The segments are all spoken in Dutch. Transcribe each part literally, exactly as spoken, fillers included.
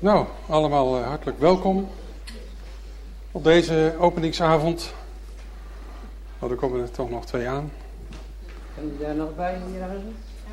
Nou, allemaal uh, hartelijk welkom op deze openingsavond. Oh, er komen er toch nog twee aan. Kan je daar nog bij hier aan?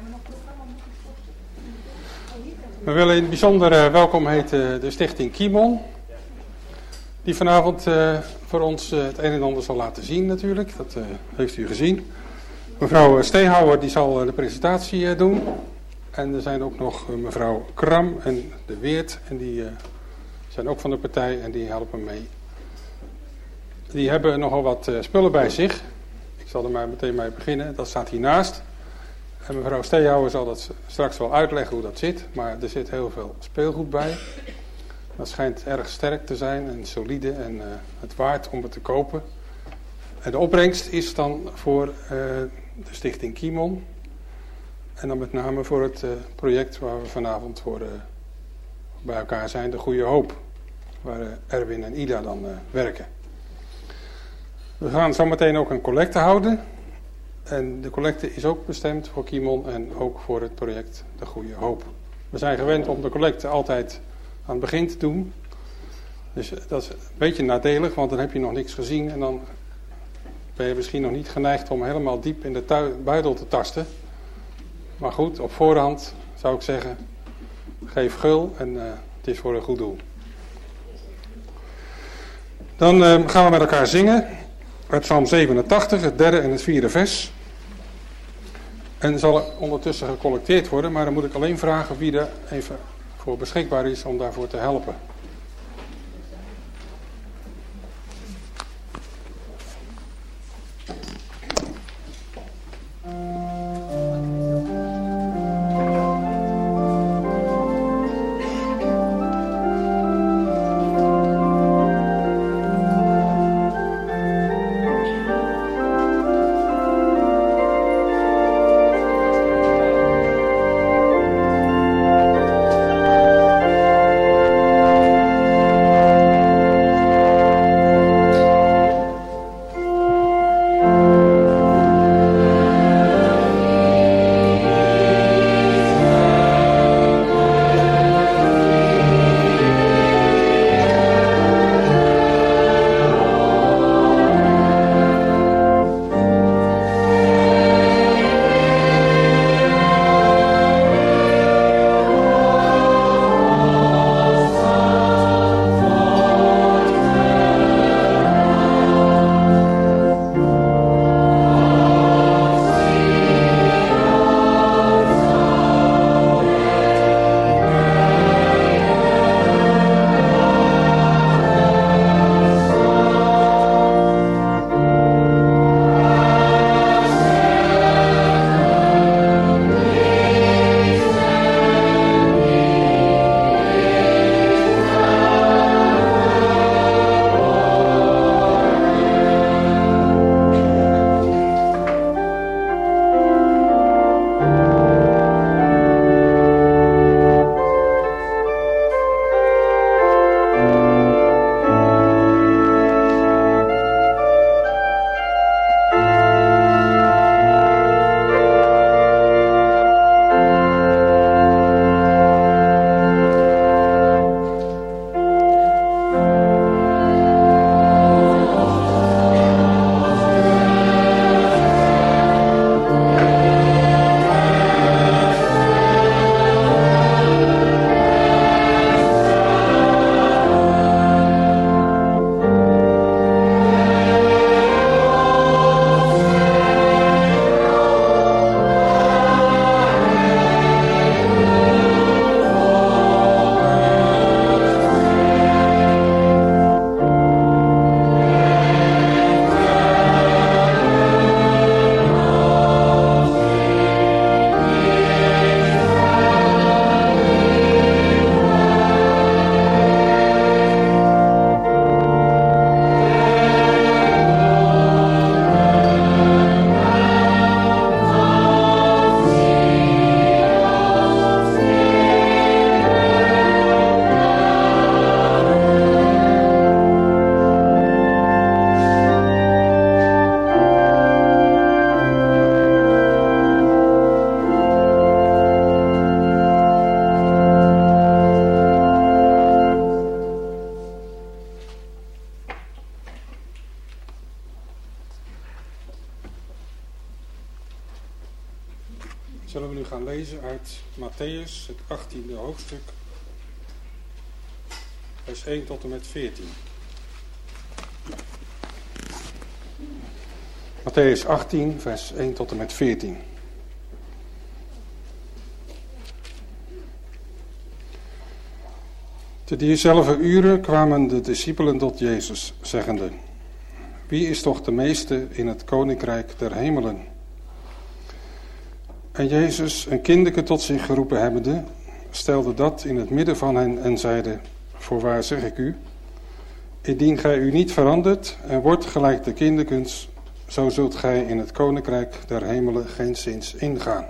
We willen in het bijzonder uh, welkom heten de Stichting Kimon. Die vanavond uh, voor ons uh, het een en ander zal laten zien natuurlijk. Dat uh, heeft u gezien. Mevrouw Steenhouwer die zal uh, de presentatie uh, doen. En er zijn ook nog uh, mevrouw Kram en de Weert. En die uh, zijn ook van de partij en die helpen mee. Die hebben nogal wat uh, spullen bij zich. Ik zal er maar meteen mee beginnen. Dat staat hiernaast. En mevrouw Steenhouwer zal dat straks wel uitleggen hoe dat zit. Maar er zit heel veel speelgoed bij. Dat schijnt erg sterk te zijn en solide en uh, het waard om het te kopen. En de opbrengst is dan voor uh, de Stichting Kimon. En dan met name voor het uh, project waar we vanavond voor uh, bij elkaar zijn, de Goede Hoop. Waar uh, Erwin en Ida dan uh, werken. We gaan zo meteen ook een collecte houden. En de collecte is ook bestemd voor Kimon en ook voor het project de Goede Hoop. We zijn gewend om de collecte altijd aan het begin te doen. Dus dat is een beetje nadelig, want dan heb je nog niks gezien. En dan ben je misschien nog niet geneigd om helemaal diep in de tui- buidel te tasten. Maar goed, op voorhand zou ik zeggen, geef gul en uh, het is voor een goed doel. Dan uh, gaan we met elkaar zingen uit Psalm zevenentachtig, het derde en het vierde vers. En zal er ondertussen gecollecteerd worden, maar dan moet ik alleen vragen wie er even voor beschikbaar is om daarvoor te helpen. Thank lezen uit Mattheüs, het achttiende hoofdstuk, vers één tot en met veertien. Mattheüs achttien, vers één tot en met veertien. Te diezelfde uren kwamen de discipelen tot Jezus, zeggende: Wie is toch de meeste in het koninkrijk der hemelen? En Jezus, een kinderke tot zich geroepen hebbende, stelde dat in het midden van hen en zeide: Voorwaar zeg ik u, indien gij u niet verandert en wordt gelijk de kinderkens, zo zult gij in het koninkrijk der hemelen geenszins ingaan.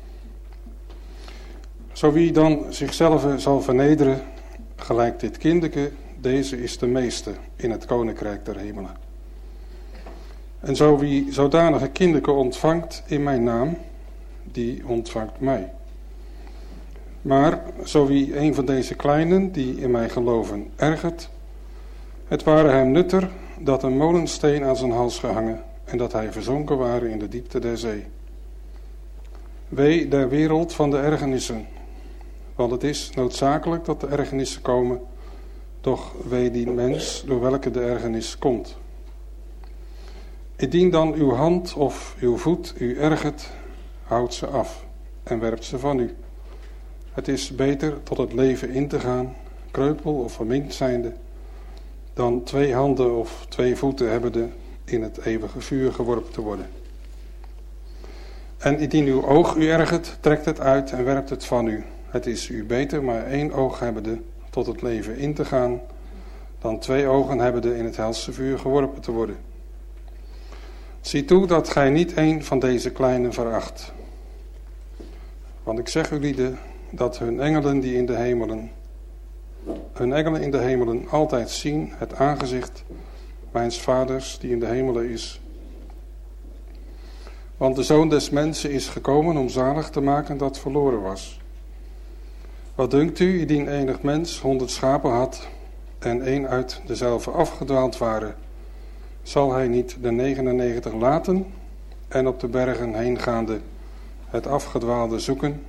Zo wie dan zichzelf zal vernederen, gelijk dit kinderke, deze is de meeste in het koninkrijk der hemelen. En zo wie zodanige kinderke ontvangt in mijn naam, die ontvangt mij. Maar zo wie een van deze kleinen, die in mij geloven, ergert, het ware hem nutter dat een molensteen aan zijn hals gehangen en dat hij verzonken ware in de diepte der zee. Wee der wereld van de ergernissen, want het is noodzakelijk dat de ergernissen komen, doch wee die mens door welke de ergernis komt. Indien dan uw hand of uw voet u ergert, houd ze af en werpt ze van u. Het is beter tot het leven in te gaan, kreupel of verminkt zijnde, dan twee handen of twee voeten hebbende in het eeuwige vuur geworpen te worden. En indien uw oog u ergert, trekt het uit en werpt het van u. Het is u beter maar één oog hebbende tot het leven in te gaan, dan twee ogen hebbende in het helse vuur geworpen te worden. Zie toe dat gij niet een van deze kleinen veracht. Want ik zeg u lieden, dat hun engelen die in de hemelen, hun engelen in de hemelen altijd zien het aangezicht mijns vaders die in de hemelen is. Want de Zoon des Mensen is gekomen om zalig te maken dat verloren was. Wat dunkt u, indien enig mens honderd schapen had en één uit dezelfde afgedwaald waren, zal hij niet de negenennegentig laten en op de bergen heengaande het afgedwaalde zoeken?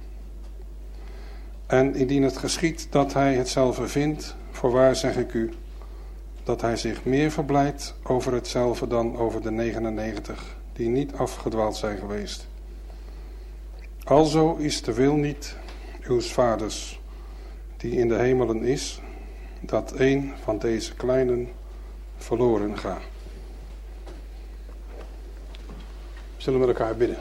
En indien het geschiedt dat hij hetzelfde vindt, voorwaar zeg ik u, dat hij zich meer verblijdt over hetzelfde dan over de negenennegentig, die niet afgedwaald zijn geweest. Alzo is de wil niet uws vaders, die in de hemelen is, dat een van deze kleinen verloren gaat. We zullen met elkaar bidden.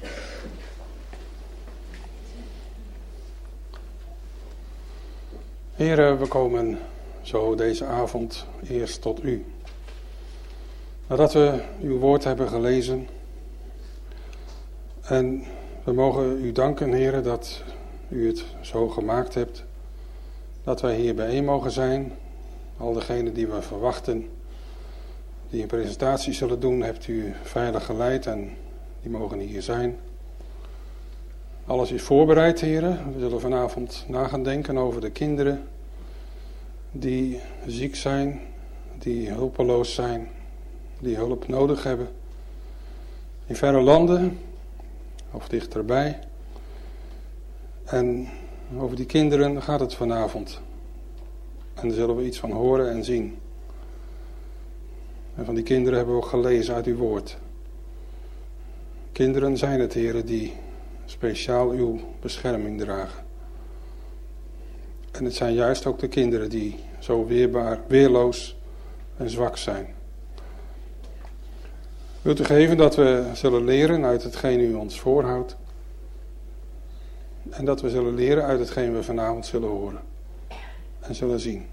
Heren, we komen zo deze avond eerst tot u. Nadat we uw woord hebben gelezen. En we mogen u danken, heren, dat u het zo gemaakt hebt. Dat wij hier bijeen mogen zijn. Al degenen die we verwachten, die een presentatie zullen doen, hebt u veilig geleid en die mogen hier zijn. Alles is voorbereid, heren. We zullen vanavond na gaan denken over de kinderen die ziek zijn, die hulpeloos zijn, die hulp nodig hebben. In verre landen of dichterbij. En over die kinderen gaat het vanavond. En daar zullen we iets van horen en zien. En van die kinderen hebben we ook gelezen uit uw woord. Kinderen zijn het, heren, die speciaal uw bescherming dragen. En het zijn juist ook de kinderen die zo weerbaar, weerloos en zwak zijn. Wilt u geven dat we zullen leren uit hetgeen u ons voorhoudt. En dat we zullen leren uit hetgeen we vanavond zullen horen. En zullen zien.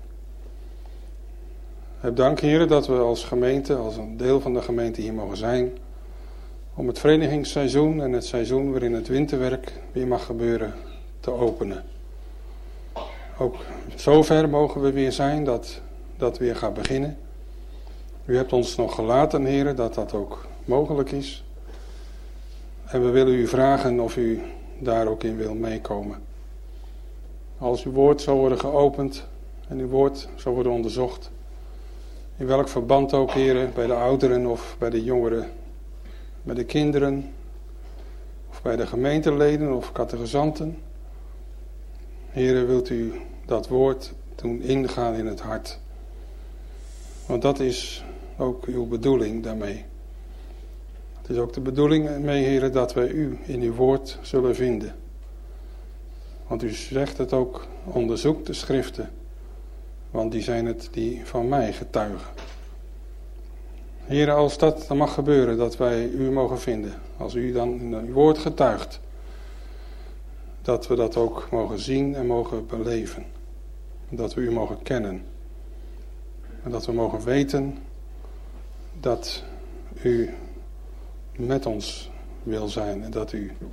Heb dank, heren, dat we als gemeente, als een deel van de gemeente hier mogen zijn. Om het verenigingsseizoen en het seizoen waarin het winterwerk weer mag gebeuren te openen. Ook zover mogen we weer zijn dat dat weer gaat beginnen. U hebt ons nog gelaten, heren, dat dat ook mogelijk is. En we willen u vragen of u daar ook in wil meekomen. Als uw woord zal worden geopend en uw woord zal worden onderzocht. In welk verband ook, heren, bij de ouderen of bij de jongeren. Bij de kinderen of of bij de gemeenteleden of catechizanten. Heere, wilt u dat woord doen ingaan in het hart. Want dat is ook uw bedoeling daarmee. Het is ook de bedoeling mee, Heere, dat wij u in uw woord zullen vinden. Want u zegt het ook, onderzoek de schriften. Want die zijn het die van mij getuigen. Heere, als dat dan mag gebeuren, dat wij u mogen vinden. Als u dan in uw woord getuigt. Dat we dat ook mogen zien en mogen beleven. Dat we u mogen kennen. En dat we mogen weten dat u met ons wil zijn. En dat u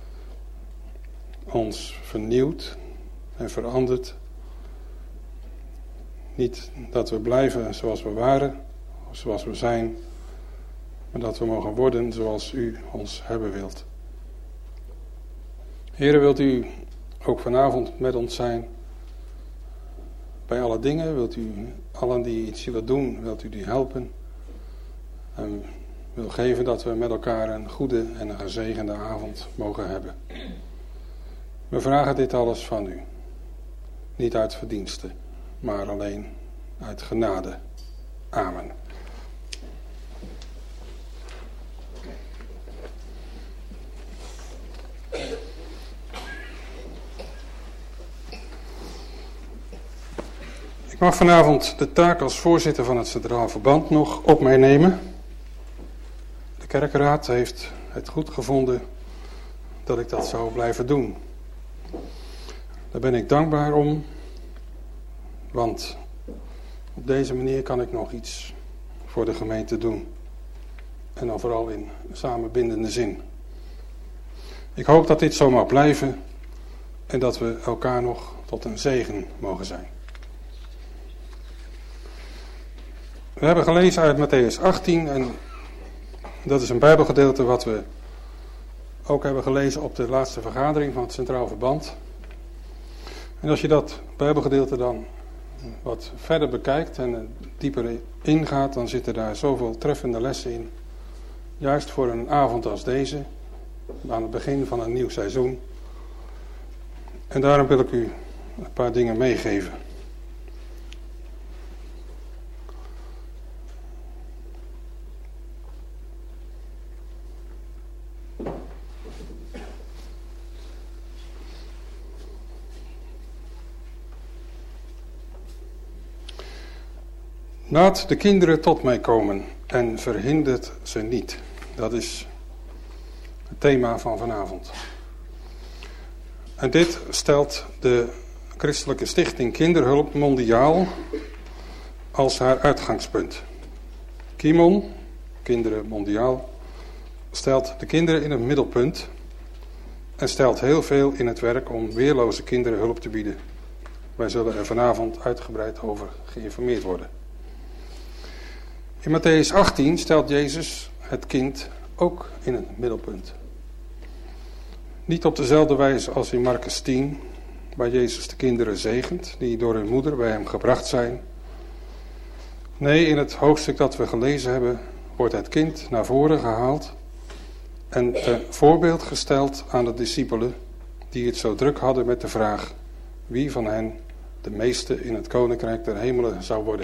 ons vernieuwt en verandert. Niet dat we blijven zoals we waren, of zoals we zijn. Maar dat we mogen worden zoals u ons hebben wilt. Heere, wilt u ook vanavond met ons zijn? Bij alle dingen wilt u allen die iets willen doen, wilt u die helpen. En wil geven dat we met elkaar een goede en een gezegende avond mogen hebben. We vragen dit alles van u. Niet uit verdiensten, maar alleen uit genade. Amen. Ik mag vanavond de taak als voorzitter van het Centraal Verband nog op mij nemen. De kerkraad heeft het goed gevonden dat ik dat zou blijven doen. Daar ben ik dankbaar om, want op deze manier kan ik nog iets voor de gemeente doen. En dan vooral in samenbindende zin. Ik hoop dat dit zo mag blijven en dat we elkaar nog tot een zegen mogen zijn. We hebben gelezen uit Mattheüs achttien en dat is een Bijbelgedeelte wat we ook hebben gelezen op de laatste vergadering van het Centraal Verband. En als je dat Bijbelgedeelte dan wat verder bekijkt en dieper ingaat, dan zitten daar zoveel treffende lessen in. Juist voor een avond als deze, aan het begin van een nieuw seizoen. En daarom wil ik u een paar dingen meegeven. Laat de kinderen tot mij komen en verhindert ze niet. Dat is het thema van vanavond. En dit stelt de Christelijke Stichting Kinderhulp Mondiaal als haar uitgangspunt. Kimon, Kinderen Mondiaal, stelt de kinderen in het middelpunt en stelt heel veel in het werk om weerloze kinderen hulp te bieden. Wij zullen er vanavond uitgebreid over geïnformeerd worden. In Mattheüs achttien stelt Jezus het kind ook in het middelpunt. Niet op dezelfde wijze als in Marcus tien, waar Jezus de kinderen zegent, die door hun moeder bij hem gebracht zijn. Nee, in het hoofdstuk dat we gelezen hebben, wordt het kind naar voren gehaald en ten voorbeeld gesteld aan de discipelen, die het zo druk hadden met de vraag wie van hen de meeste in het koninkrijk der hemelen zou worden.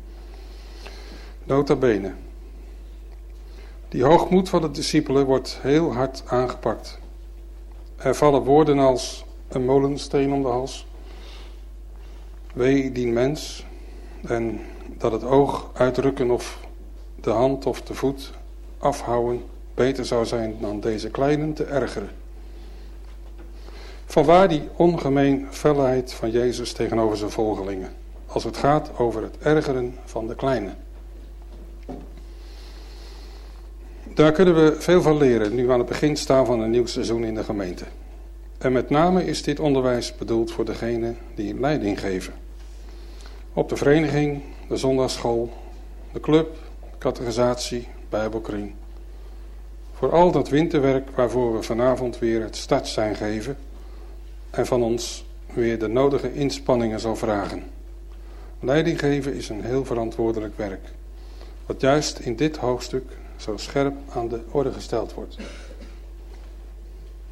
Nota bene. Die hoogmoed van de discipelen wordt heel hard aangepakt. Er vallen woorden als een molensteen om de hals. Wee dien mens. En dat het oog uitrukken of de hand of de voet afhouden beter zou zijn dan deze kleinen te ergeren. Vanwaar die ongemeen felheid van Jezus tegenover zijn volgelingen, als het gaat over het ergeren van de kleinen. Daar kunnen we veel van leren, nu we aan het begin staan van een nieuw seizoen in de gemeente. En met name is dit onderwijs bedoeld voor degenen die leiding geven. Op de vereniging, de zondagsschool, de club, catechisatie, bijbelkring. Voor al dat winterwerk waarvoor we vanavond weer het startsein geven en van ons weer de nodige inspanningen zal vragen. Leiding geven is een heel verantwoordelijk werk, wat juist in dit hoofdstuk zo scherp aan de orde gesteld wordt.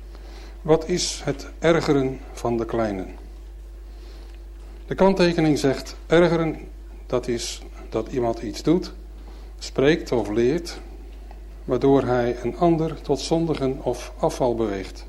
Wat is het ergeren van de kleinen? De kanttekening zegt ergeren, dat is dat iemand iets doet, spreekt of leert, waardoor hij een ander tot zondigen of afval beweegt.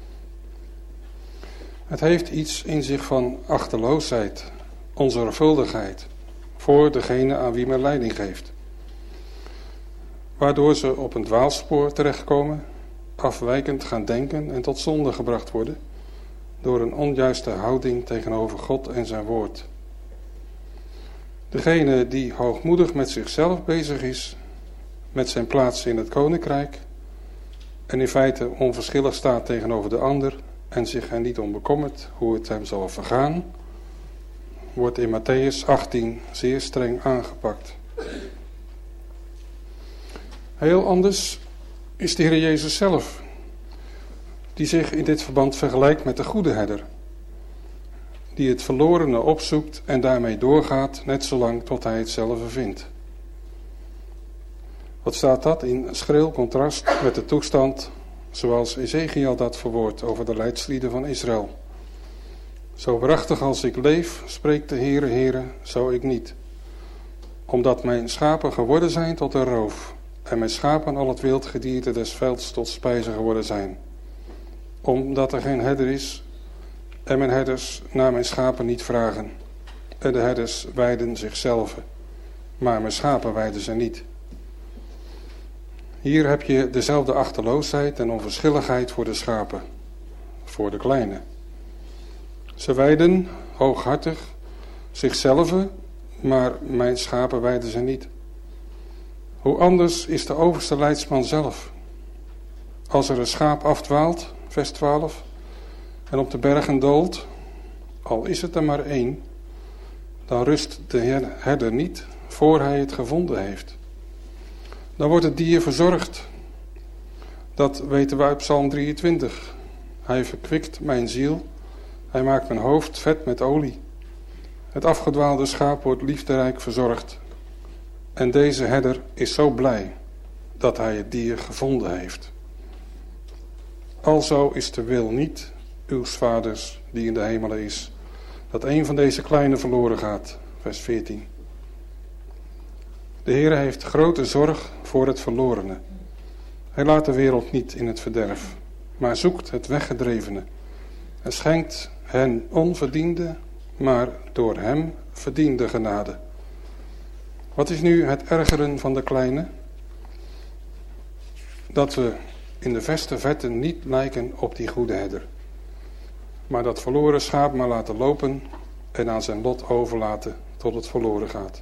Het heeft iets in zich van achteloosheid, onzorgvuldigheid, voor degene aan wie men leiding geeft. Waardoor ze op een dwaalspoor terechtkomen, afwijkend gaan denken en tot zonde gebracht worden, door een onjuiste houding tegenover God en zijn woord. Degene die hoogmoedig met zichzelf bezig is, met zijn plaats in het koninkrijk, en in feite onverschillig staat tegenover de ander en zich er niet om bekommert hoe het hem zal vergaan, wordt in Mattheüs achttien zeer streng aangepakt. Heel anders is de Heer Jezus zelf, die zich in dit verband vergelijkt met de goede herder, die het verlorene opzoekt en daarmee doorgaat, net zolang tot hij het zelf vindt. Wat staat dat in schril contrast met de toestand zoals Ezekiel dat verwoordt over de leidslieden van Israël. Zo waarachtig als ik leef, spreekt de Heere, Heere, zo ik niet. Omdat mijn schapen geworden zijn tot een roof, en mijn schapen al het wildgedierte des velds tot spijze geworden zijn. Omdat er geen herder is, en mijn herders naar mijn schapen niet vragen. En de herders weiden zichzelf, maar mijn schapen weiden ze niet. Hier heb je dezelfde achteloosheid en onverschilligheid voor de schapen, voor de kleine. Ze weiden hooghartig zichzelf, maar mijn schapen weiden ze niet. Hoe anders is de overste leidsman zelf. Als er een schaap afdwaalt, vers twaalf, en op de bergen doolt, al is het er maar één, dan rust de herder niet voor hij het gevonden heeft. Dan wordt het dier verzorgd. Dat weten we uit Psalm drieëntwintig. Hij verkwikt mijn ziel, hij maakt mijn hoofd vet met olie. Het afgedwaalde schaap wordt liefderijk verzorgd. En deze herder is zo blij dat hij het dier gevonden heeft. Alzo is de wil niet uws vaders die in de hemelen is, dat een van deze kleine verloren gaat. Vers veertien. De Heer heeft grote zorg voor het verlorene. Hij laat de wereld niet in het verderf, maar zoekt het weggedrevene. En schenkt hen onverdiende, maar door hem verdiende genade. Wat is nu het ergeren van de kleine? Dat we in de verste verte niet lijken op die goede herder, maar dat verloren schaap maar laten lopen en aan zijn lot overlaten tot het verloren gaat.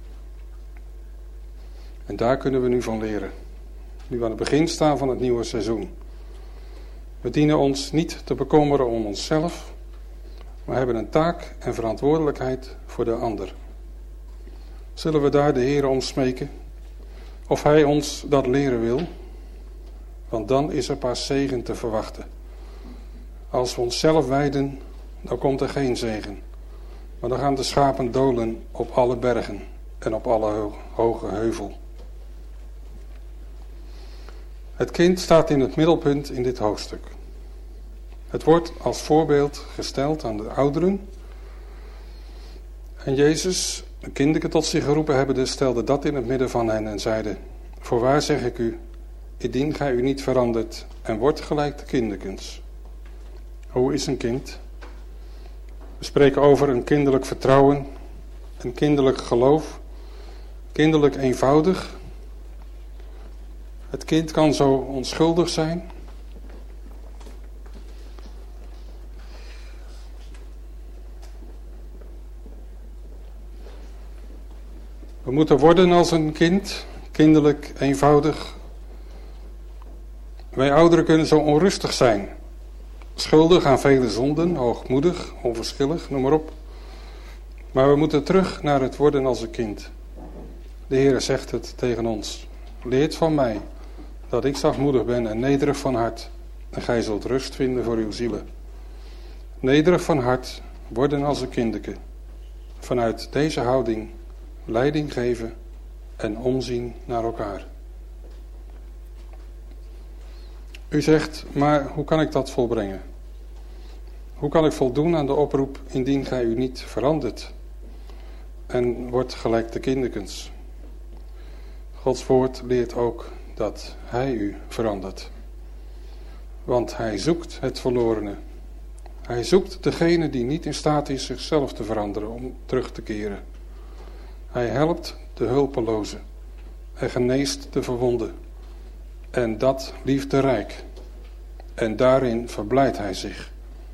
En daar kunnen we nu van leren, nu we aan het begin staan van het nieuwe seizoen. We dienen ons niet te bekommeren om onszelf, maar hebben een taak en verantwoordelijkheid voor de ander. Zullen we daar de Heer om smeken, of Hij ons dat leren wil? Want dan is er pas zegen te verwachten. Als we onszelf wijden, dan komt er geen zegen. Maar dan gaan de schapen dolen op alle bergen en op alle hoge heuvel. Het kind staat in het middelpunt in dit hoofdstuk. Het wordt als voorbeeld gesteld aan de ouderen. En Jezus, de kinderen tot zich geroepen hebbende, stelde dat in het midden van hen en zeide: Voorwaar zeg ik u, indien gij u niet verandert en wordt gelijk de kinderkens. Hoe is een kind? We spreken over een kinderlijk vertrouwen, een kinderlijk geloof, kinderlijk eenvoudig. Het kind kan zo onschuldig zijn. We moeten worden als een kind, kinderlijk, eenvoudig. Wij ouderen kunnen zo onrustig zijn. Schuldig aan vele zonden, hoogmoedig, onverschillig, noem maar op. Maar we moeten terug naar het worden als een kind. De Heer zegt het tegen ons. Leert van mij, dat ik zachtmoedig ben en nederig van hart. En gij zult rust vinden voor uw zielen. Nederig van hart, worden als een kinderke. Vanuit deze houding leiding geven en omzien naar elkaar. U zegt, maar hoe kan ik dat volbrengen? Hoe kan ik voldoen aan de oproep indien gij u niet verandert en wordt gelijk de kinderkens? Gods woord leert ook dat hij u verandert. Want hij zoekt het verlorene. Hij zoekt degene die niet in staat is zichzelf te veranderen om terug te keren. Hij helpt de hulpeloze en geneest de verwonden. En dat liefderijk. En daarin verblijdt hij zich.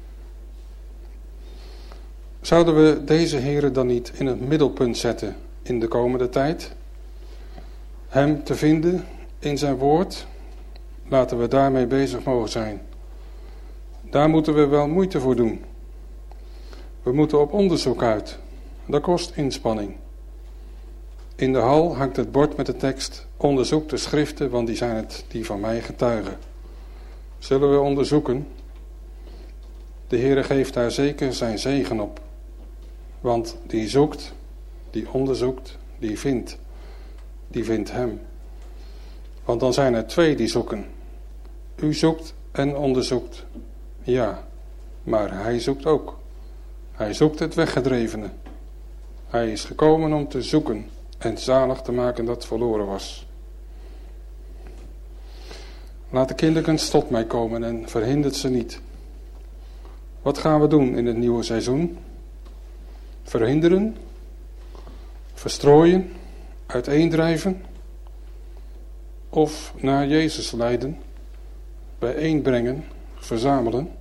Zouden we deze Here dan niet in het middelpunt zetten in de komende tijd? Hem te vinden in zijn woord? Laten we daarmee bezig mogen zijn. Daar moeten we wel moeite voor doen. We moeten op onderzoek uit. Dat kost inspanning. In de hal hangt het bord met de tekst: onderzoek de schriften, want die zijn het die van mij getuigen. Zullen we onderzoeken? De Heere geeft daar zeker zijn zegen op. Want die zoekt, die onderzoekt, die vindt. Die vindt hem. Want dan zijn er twee die zoeken. U zoekt en onderzoekt. Ja, maar hij zoekt ook. Hij zoekt het weggedrevene. Hij is gekomen om te zoeken en zalig te maken dat verloren was. Laat de kinderkens tot mij komen en verhindert ze niet. Wat gaan we doen in het nieuwe seizoen? Verhinderen? Verstrooien? Uiteendrijven? Of naar Jezus leiden? Bijeenbrengen? Verzamelen?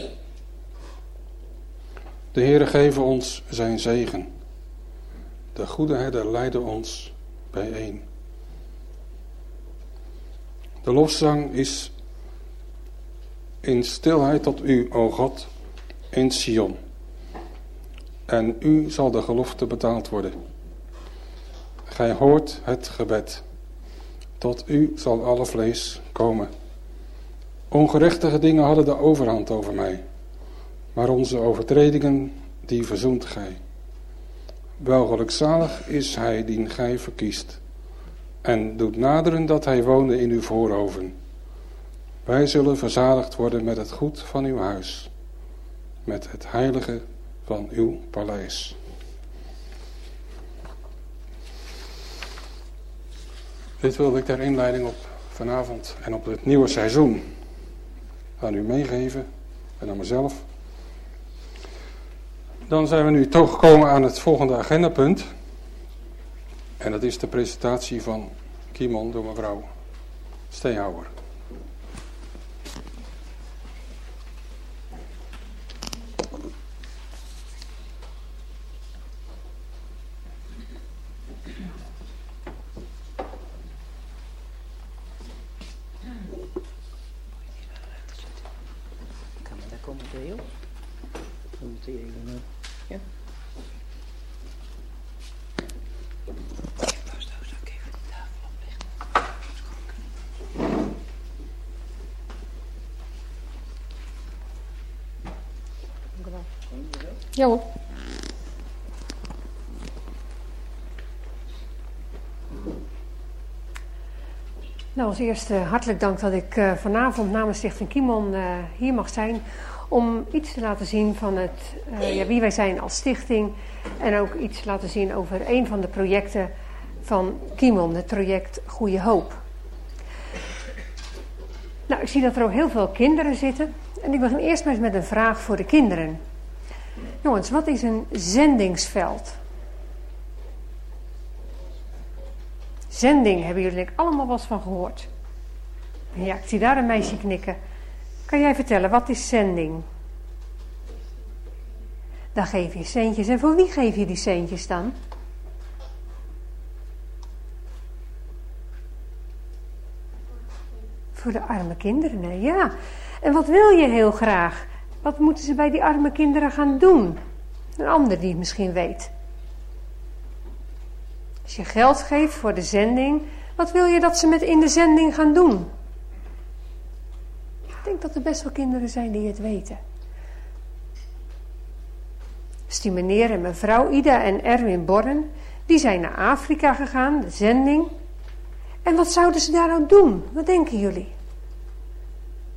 De Heere geven ons zijn zegen. De goede herder leidde ons bijeen. De lofzang is in stilheid tot u, o God, in Sion. En u zal de gelofte betaald worden. Gij hoort het gebed. Tot u zal alle vlees komen. Ongerechtige dingen hadden de overhand over mij. Maar onze overtredingen, die verzoent gij. Welgelukzalig is hij die gij verkiest. En doet naderen dat hij woonde in uw voorhoven. Wij zullen verzadigd worden met het goed van uw huis. Met het heilige van uw paleis. Dit wilde ik ter inleiding op vanavond en op het nieuwe seizoen aan u meegeven en aan mezelf. Dan zijn we nu toegekomen aan het volgende agendapunt. En dat is de presentatie van Kimon door mevrouw Steehouwer. Kan maar daar komen deel. Dan moet je even... Ja. Ja hoor. Nou, als eerste hartelijk dank dat ik uh, vanavond namens Stichting Kimon uh, hier mag zijn om iets te laten zien van het, uh, ja, wie wij zijn als stichting en ook iets te laten zien over een van de projecten van Kimon, het project Goede Hoop. Nou, ik zie dat er ook heel veel kinderen zitten en ik begin eerst maar eens met een vraag voor de kinderen. Jongens, wat is een zendingsveld? Zending, hebben jullie denk ik allemaal wel eens van gehoord. Ja, ik zie daar een meisje knikken. Kan jij vertellen, wat is zending? Dan geef je centjes. En voor wie geef je die centjes dan? Voor de arme kinderen, hè? Ja. En wat wil je heel graag? Wat moeten ze bij die arme kinderen gaan doen? Een ander die het misschien weet. Als je geld geeft voor de zending, wat wil je dat ze met in de zending gaan doen? Ik denk dat er best wel kinderen zijn die het weten. Dus die meneer en mevrouw Ida en Erwin Borren, die zijn naar Afrika gegaan, de zending. En wat zouden ze daar nou doen? Wat denken jullie?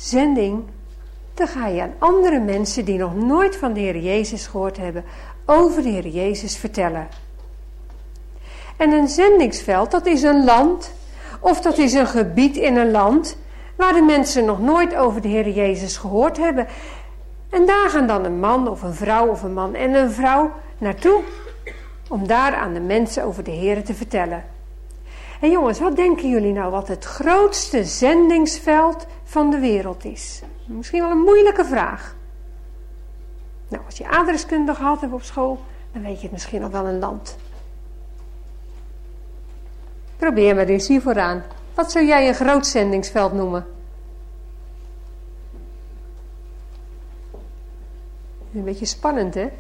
zending, dan ga je aan andere mensen die nog nooit van de Heer Jezus gehoord hebben, over de Heer Jezus vertellen. En een zendingsveld, dat is een land, of dat is een gebied in een land, waar de mensen nog nooit over de Heer Jezus gehoord hebben. En daar gaan dan een man of een vrouw of een man en een vrouw naartoe, om daar aan de mensen over de Heer te vertellen. En jongens, wat denken jullie nou wat het grootste zendingsveld van de wereld is? Misschien wel een moeilijke vraag. Nou, als je aardrijkskunde gehad hebt op school, dan weet je het misschien al wel een land. Probeer maar eens hier vooraan. Wat zou jij een groot zendingsveld noemen? Een beetje spannend, hè?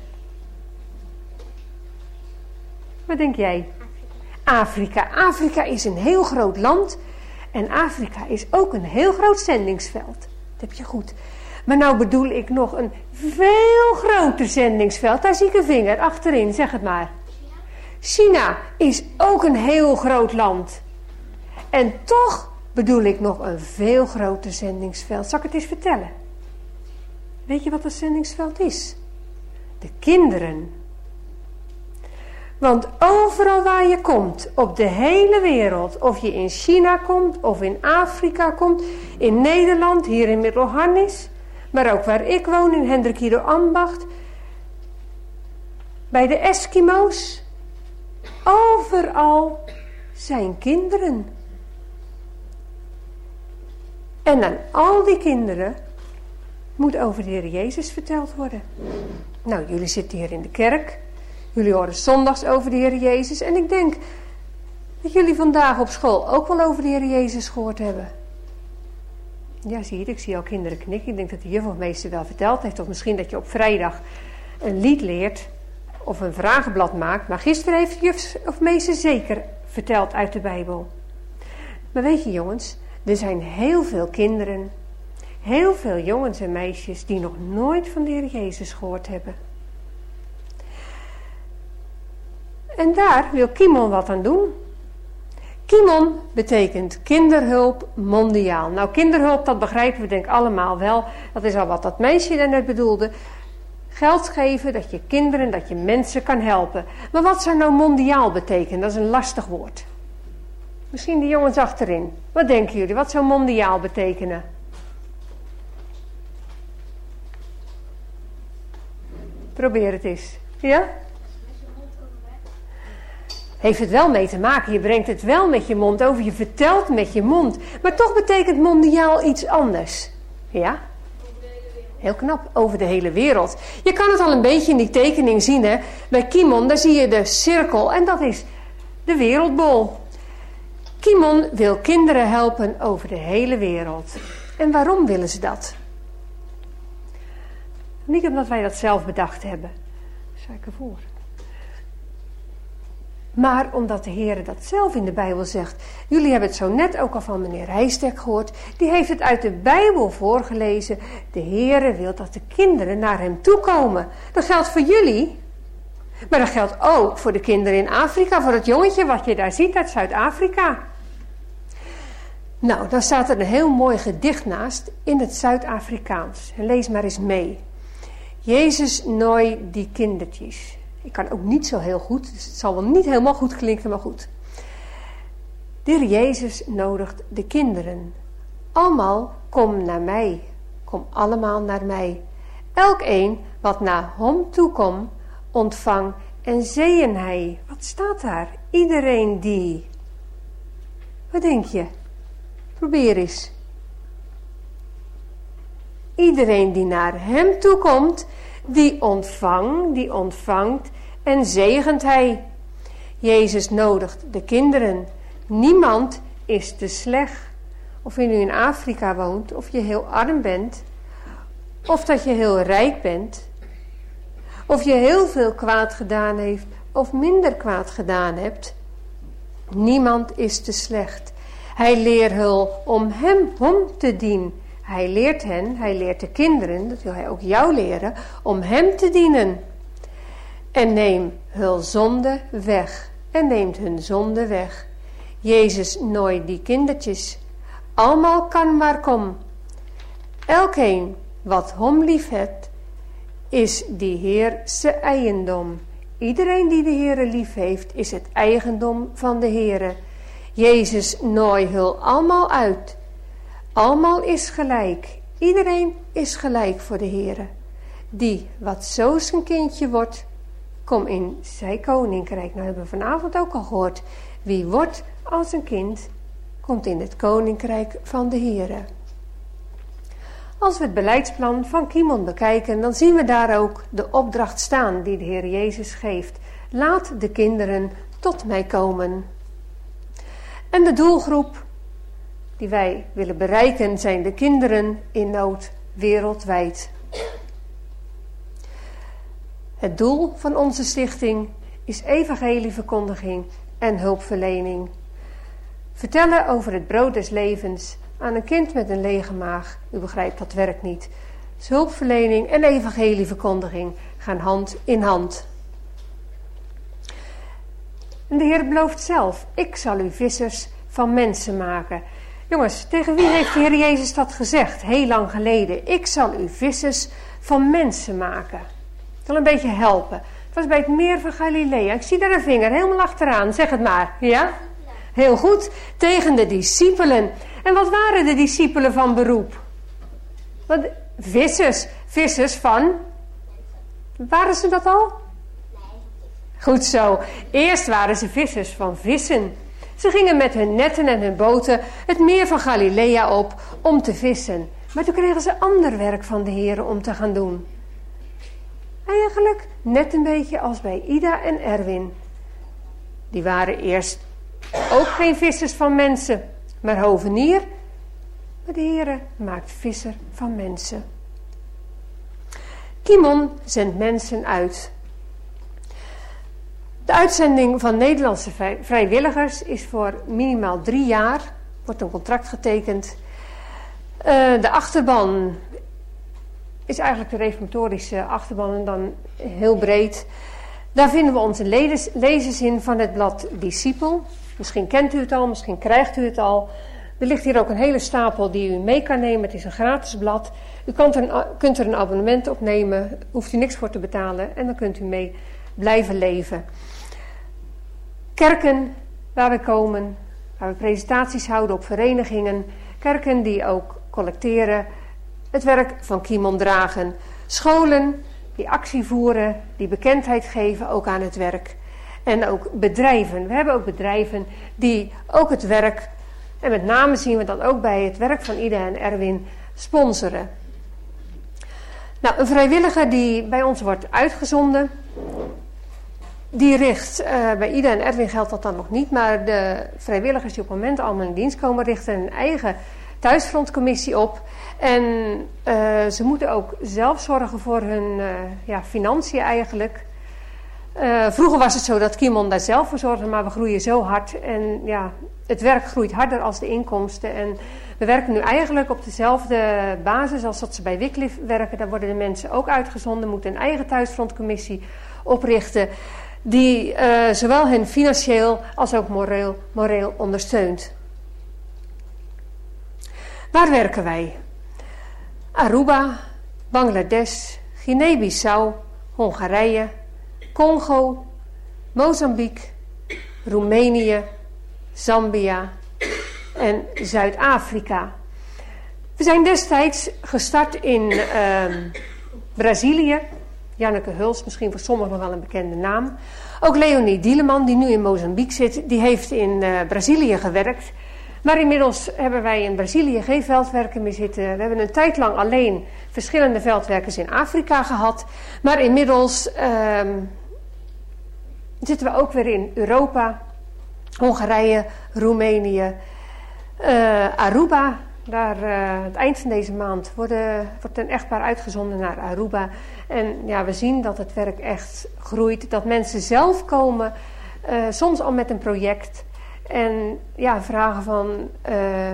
Wat denk jij? Afrika. Afrika is een heel groot land. En Afrika is ook een heel groot zendingsveld. Dat heb je goed. Maar nou bedoel ik nog een veel groter zendingsveld. Daar zie ik een vinger achterin, zeg het maar. China is ook een heel groot land. En toch bedoel ik nog een veel groter zendingsveld. Zal ik het eens vertellen? Weet je wat een zendingsveld is? De kinderen. Want overal waar je komt, op de hele wereld, of je in China komt, of in Afrika komt, in Nederland, hier in Middelharnis, maar ook waar ik woon, in Hendrikido Ambacht, bij de Eskimo's, overal zijn kinderen. En aan al die kinderen moet over de Heer Jezus verteld worden. Nou, jullie zitten hier in de kerk. Jullie horen zondags over de Heer Jezus. En ik denk dat jullie vandaag op school ook wel over de Heer Jezus gehoord hebben. Ja, zie je het. Ik zie al kinderen knikken. Ik denk dat de juf of meester wel verteld heeft. Of misschien dat je op vrijdag een lied leert. Of een vragenblad maakt. Maar gisteren heeft de juf of meester zeker verteld uit de Bijbel. Maar weet je jongens, er zijn heel veel kinderen, heel veel jongens en meisjes die nog nooit van de Heer Jezus gehoord hebben. En daar wil Kimon wat aan doen. Kimon betekent kinderhulp mondiaal. Nou, kinderhulp, dat begrijpen we denk ik allemaal wel. Dat is al wat dat meisje daarnet bedoelde. Geld geven, dat je kinderen, dat je mensen kan helpen. Maar wat zou nou mondiaal betekenen? Dat is een lastig woord. Misschien de jongens achterin. Wat denken jullie? Wat zou mondiaal betekenen? Probeer het eens. Ja? Heeft het wel mee te maken. Je brengt het wel met je mond over. Je vertelt met je mond. Maar toch betekent mondiaal iets anders. Ja? Heel knap. Over de hele wereld. Je kan het al een beetje in die tekening zien. Hè? Bij Kimon, daar zie je de cirkel. En dat is de wereldbol. Kimon wil kinderen helpen over de hele wereld. En waarom willen ze dat? Niet omdat wij dat zelf bedacht hebben. Zal ik ervoor. Maar omdat de Heer dat zelf in de Bijbel zegt. Jullie hebben het zo net ook al van meneer Rijstek gehoord. Die heeft het uit de Bijbel voorgelezen. De Heer wil dat de kinderen naar hem toe komen. Dat geldt voor jullie. Maar dat geldt ook voor de kinderen in Afrika. Voor het jongetje wat je daar ziet uit Zuid-Afrika. Nou, dan staat er een heel mooi gedicht naast in het Zuid-Afrikaans. En lees maar eens mee. Jezus nooi die kindertjes. Ik kan ook niet zo heel goed, dus het zal wel niet helemaal goed klinken, maar goed. De Heer Jezus nodigt de kinderen. Allemaal, kom naar mij. Kom allemaal naar mij. Elk een wat naar hem toe komt, ontvang en zegen hij. Wat staat daar? Iedereen die. Wat denk je? Probeer eens. Iedereen die naar hem toe komt, die ontvangt, die ontvangt en zegent hij. Jezus nodigt de kinderen. Niemand is te slecht. Of je nu in Afrika woont, of je heel arm bent, of dat je heel rijk bent, of je heel veel kwaad gedaan heeft, of minder kwaad gedaan hebt. Niemand is te slecht. Hij leert hun om hem, hem te dienen. Hij leert hen, hij leert de kinderen, dat wil hij ook jou leren, om hem te dienen. En neem hun zonde weg. En neemt hun zonde weg. Jezus nooit die kindertjes. Allemaal kan maar kom. Elkeen wat hom lief heeft, is die Heer zijn eigendom. Iedereen die de Heere lief heeft, is het eigendom van de Heere. Jezus nooi hul allemaal uit. Allemaal is gelijk. Iedereen is gelijk voor de Heere. Die wat zo zijn kindje wordt, kom in zijn koninkrijk. Nou hebben we vanavond ook al gehoord. Wie wordt als een kind, komt in het koninkrijk van de Heere. Als we het beleidsplan van Kimon bekijken, dan zien we daar ook de opdracht staan die de Heer Jezus geeft. Laat de kinderen tot mij komen. En de doelgroep die wij willen bereiken zijn de kinderen in nood wereldwijd. Het doel van onze stichting is evangelieverkondiging en hulpverlening. Vertellen over het brood des levens aan een kind met een lege maag. U begrijpt, dat werkt niet. Dus hulpverlening en evangelieverkondiging gaan hand in hand. En de Heer belooft zelf, ik zal u vissers van mensen maken. Jongens, tegen wie heeft de Heer Jezus dat gezegd? Heel lang geleden. Ik zal u vissers van mensen maken. Ik zal een beetje helpen. Het was bij het meer van Galilea. Ik zie daar een vinger helemaal achteraan. Zeg het maar. Ja? Heel goed. Tegen de discipelen. En wat waren de discipelen van beroep? Wat? Vissers. Vissers van? Waren ze dat al? Goed zo. Eerst waren ze vissers van vissen. Ze gingen met hun netten en hun boten het meer van Galilea op om te vissen. Maar toen kregen ze ander werk van de Heer om te gaan doen. Eigenlijk net een beetje als bij Ida en Erwin. Die waren eerst ook geen vissers van mensen, maar hovenier. Maar de Heer maakt visser van mensen. Kimon zendt mensen uit. De uitzending van Nederlandse vrijwilligers is voor minimaal drie jaar. Wordt een contract getekend. Uh, de achterban is eigenlijk de reformatorische achterban en dan heel breed. Daar vinden we onze lezers, lezers in van het blad Discipel. Misschien kent u het al, misschien krijgt u het al. Er ligt hier ook een hele stapel die u mee kan nemen. Het is een gratis blad. U kunt er een, kunt er een abonnement op nemen. Hoeft u niks voor te betalen. En dan kunt u mee blijven leven. Kerken waar we komen. Waar we presentaties houden op verenigingen. Kerken die ook collecteren. Het werk van Kimon dragen. Scholen die actie voeren. Die bekendheid geven ook aan het werk. En ook bedrijven. We hebben ook bedrijven die ook het werk... En met name zien we dat ook bij het werk van Ida en Erwin sponsoren. Nou, een vrijwilliger die bij ons wordt uitgezonden, die richt, uh, bij Ida en Erwin geldt dat dan nog niet, maar de vrijwilligers die op het moment allemaal in dienst komen, richten een eigen thuisfrontcommissie op. En uh, ze moeten ook zelf zorgen voor hun uh, ja, financiën eigenlijk. Uh, vroeger was het zo dat Kimon daar zelf voor zorgde, maar we groeien zo hard en ja, het werk groeit harder als de inkomsten. En we werken nu eigenlijk op dezelfde basis als dat ze bij Wycliffe werken. Daar worden de mensen ook uitgezonden, moeten een eigen thuisfrontcommissie oprichten, die uh, zowel hen financieel als ook moreel, moreel ondersteunt. Waar werken wij? Aruba, Bangladesh, Guinea-Bissau, Hongarije, Congo, Mozambique, Roemenië, Zambia en Zuid-Afrika. We zijn destijds gestart in uh, Brazilië. Janneke Huls, misschien voor sommigen nog wel een bekende naam. Ook Leonie Dieleman, die nu in Mozambique zit, die heeft in uh, Brazilië gewerkt. Maar inmiddels hebben wij in Brazilië geen veldwerken meer zitten. We hebben een tijd lang alleen verschillende veldwerkers in Afrika gehad. Maar inmiddels uh, zitten we ook weer in Europa, Hongarije, Roemenië, uh, Aruba. Daar, uh, het eind van deze maand worden, wordt een echtpaar uitgezonden naar Aruba. En ja, we zien dat het werk echt groeit. Dat mensen zelf komen, uh, soms al met een project. En ja, vragen van, uh,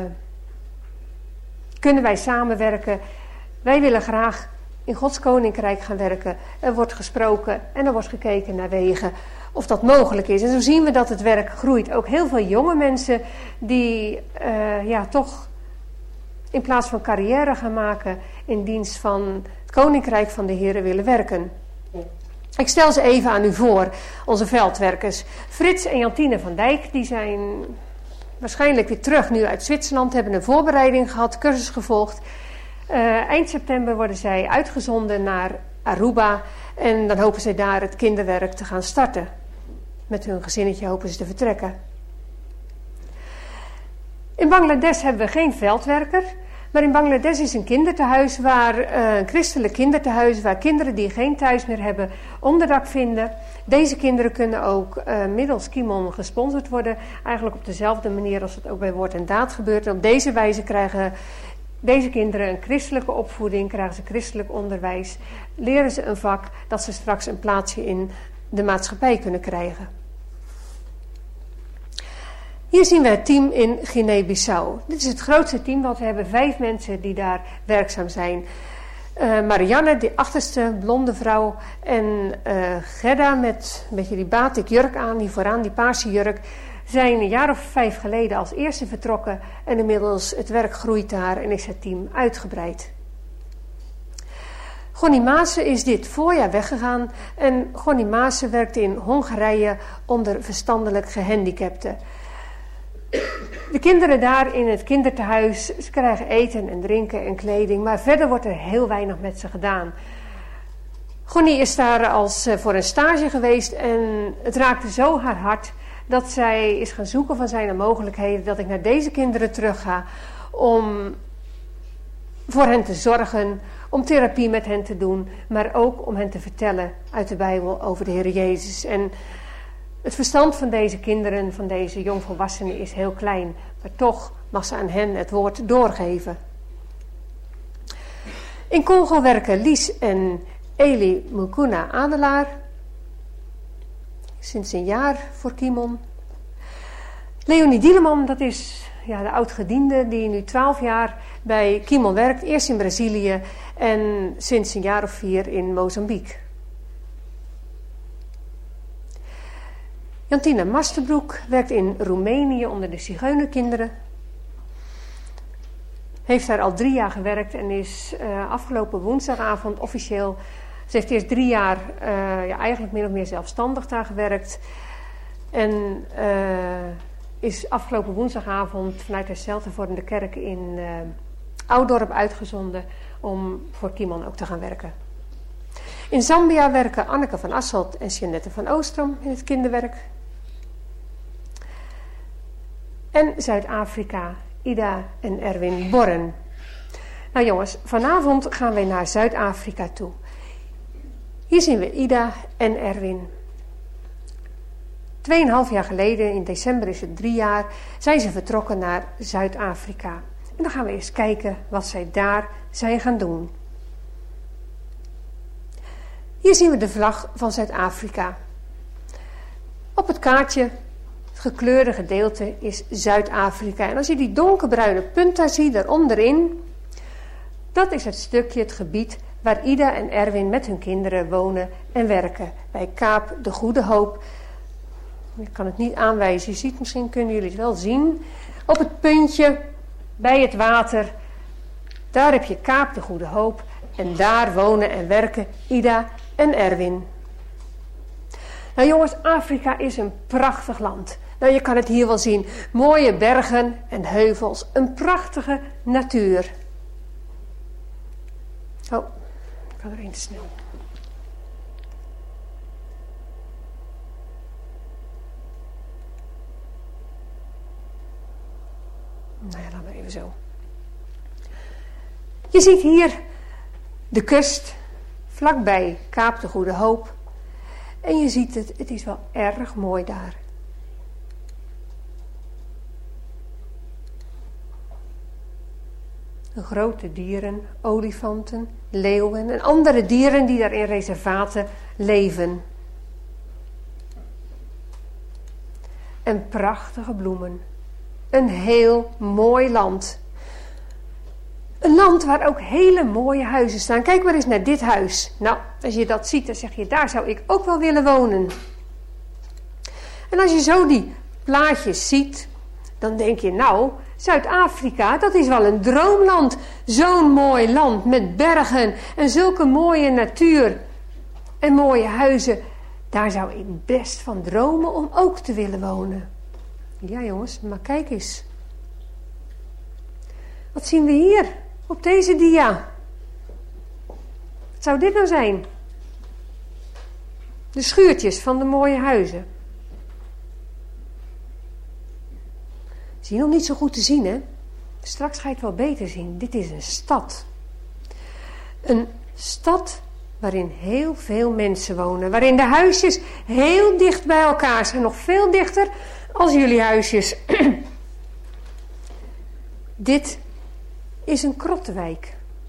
kunnen wij samenwerken? Wij willen graag in Gods Koninkrijk gaan werken. Er wordt gesproken en er wordt gekeken naar wegen of dat mogelijk is. En zo zien we dat het werk groeit. Ook heel veel jonge mensen die uh, ja, toch in plaats van carrière gaan maken in dienst van het Koninkrijk van de Heer willen werken. Ik stel ze even aan u voor, onze veldwerkers. Frits en Jantine van Dijk, die zijn waarschijnlijk weer terug nu uit Zwitserland, hebben een voorbereiding gehad, cursus gevolgd. Uh, eind september worden zij uitgezonden naar Aruba en dan hopen zij daar het kinderwerk te gaan starten. Met hun gezinnetje hopen ze te vertrekken. In Bangladesh hebben we geen veldwerker, maar in Bangladesh is een kindertehuis, waar, uh, een christelijk kindertehuis, waar kinderen die geen thuis meer hebben onderdak vinden. Deze kinderen kunnen ook uh, middels Kimon gesponsord worden, eigenlijk op dezelfde manier als het ook bij Woord en Daad gebeurt. En op deze wijze krijgen deze kinderen een christelijke opvoeding, krijgen ze christelijk onderwijs, leren ze een vak dat ze straks een plaatsje in de maatschappij kunnen krijgen. Hier zien we het team in Guinea-Bissau. Dit is het grootste team, want we hebben vijf mensen die daar werkzaam zijn. Uh, Marianne, die achterste blonde vrouw, en uh, Gerda met een beetje die batik jurk aan, die vooraan, die paarse jurk, zijn een jaar of vijf geleden als eerste vertrokken en inmiddels het werk groeit daar en is het team uitgebreid. Gonnie Maassen is dit voorjaar weggegaan en Gonnie Maassen werkte in Hongarije onder verstandelijk gehandicapten. De kinderen daar in het kindertehuis, ze krijgen eten en drinken en kleding, maar verder wordt er heel weinig met ze gedaan. Gonnie is daar als uh, voor een stage geweest en het raakte zo haar hart dat zij is gaan zoeken van zijn er mogelijkheden dat ik naar deze kinderen terug ga om voor hen te zorgen, om therapie met hen te doen, maar ook om hen te vertellen uit de Bijbel over de Heer Jezus. En het verstand van deze kinderen, van deze jongvolwassenen is heel klein, maar toch mag ze aan hen het woord doorgeven. In Congo werken Lies en Eli Mukuna Adelaar, sinds een jaar voor Kimon. Leonie Dieleman, dat is ja, de oud-gediende die nu twaalf jaar bij Kimon werkt, eerst in Brazilië en sinds een jaar of vier in Mozambique. Jantina Masterbroek werkt in Roemenië onder de Zigeunerkinderen. Heeft daar al drie jaar gewerkt en is uh, afgelopen woensdagavond officieel. Ze heeft eerst drie jaar uh, ja, eigenlijk min of meer zelfstandig daar gewerkt. En uh, is afgelopen woensdagavond vanuit de Zeltenvormde Kerk in uh, Ouddorp uitgezonden om voor Kimon ook te gaan werken. In Zambia werken Anneke van Asselt en Jeanette van Oostrom in het kinderwerk. En Zuid-Afrika, Ida en Erwin Borren. Nou jongens, vanavond gaan wij naar Zuid-Afrika toe. Hier zien we Ida en Erwin. Tweeënhalf jaar geleden, in december is het drie jaar, zijn ze vertrokken naar Zuid-Afrika. En dan gaan we eens kijken wat zij daar zijn gaan doen. Hier zien we de vlag van Zuid-Afrika. Op het kaartje, het gekleurde gedeelte, is Zuid-Afrika. En als je die donkerbruine punt daar ziet, daaronderin, dat is het stukje, het gebied waar Ida en Erwin met hun kinderen wonen en werken. Bij Kaap de Goede Hoop. Ik kan het niet aanwijzen, je ziet, misschien kunnen jullie het wel zien. Op het puntje, bij het water, daar heb je Kaap de Goede Hoop. En daar wonen en werken Ida en Erwin. Nou jongens, Afrika is een prachtig land. Nou, je kan het hier wel zien. Mooie bergen en heuvels. Een prachtige natuur. Oh, ik kan er één te snel. Nou ja, laat maar even zo. Je ziet hier de kust, vlakbij Kaap de Goede Hoop. En je ziet het, het is wel erg mooi daar. Grote dieren, olifanten, leeuwen en andere dieren die daar in reservaten leven. En prachtige bloemen. Een heel mooi land. Een land waar ook hele mooie huizen staan. Kijk maar eens naar dit huis. Nou, als je dat ziet, dan zeg je, daar zou ik ook wel willen wonen. En als je zo die plaatjes ziet, dan denk je, nou, Zuid-Afrika, dat is wel een droomland. Zo'n mooi land met bergen en zulke mooie natuur en mooie huizen. Daar zou ik best van dromen om ook te willen wonen. Ja jongens, maar kijk eens. Wat zien we hier op deze dia? Wat zou dit nou zijn? De schuurtjes van de mooie huizen. Zie je nog niet zo goed te zien, hè? Straks ga je het wel beter zien. Dit is een stad. Een stad waarin heel veel mensen wonen. Waarin de huisjes heel dicht bij elkaar zijn. Nog veel dichter als jullie huisjes. Dit is een krottenwijk.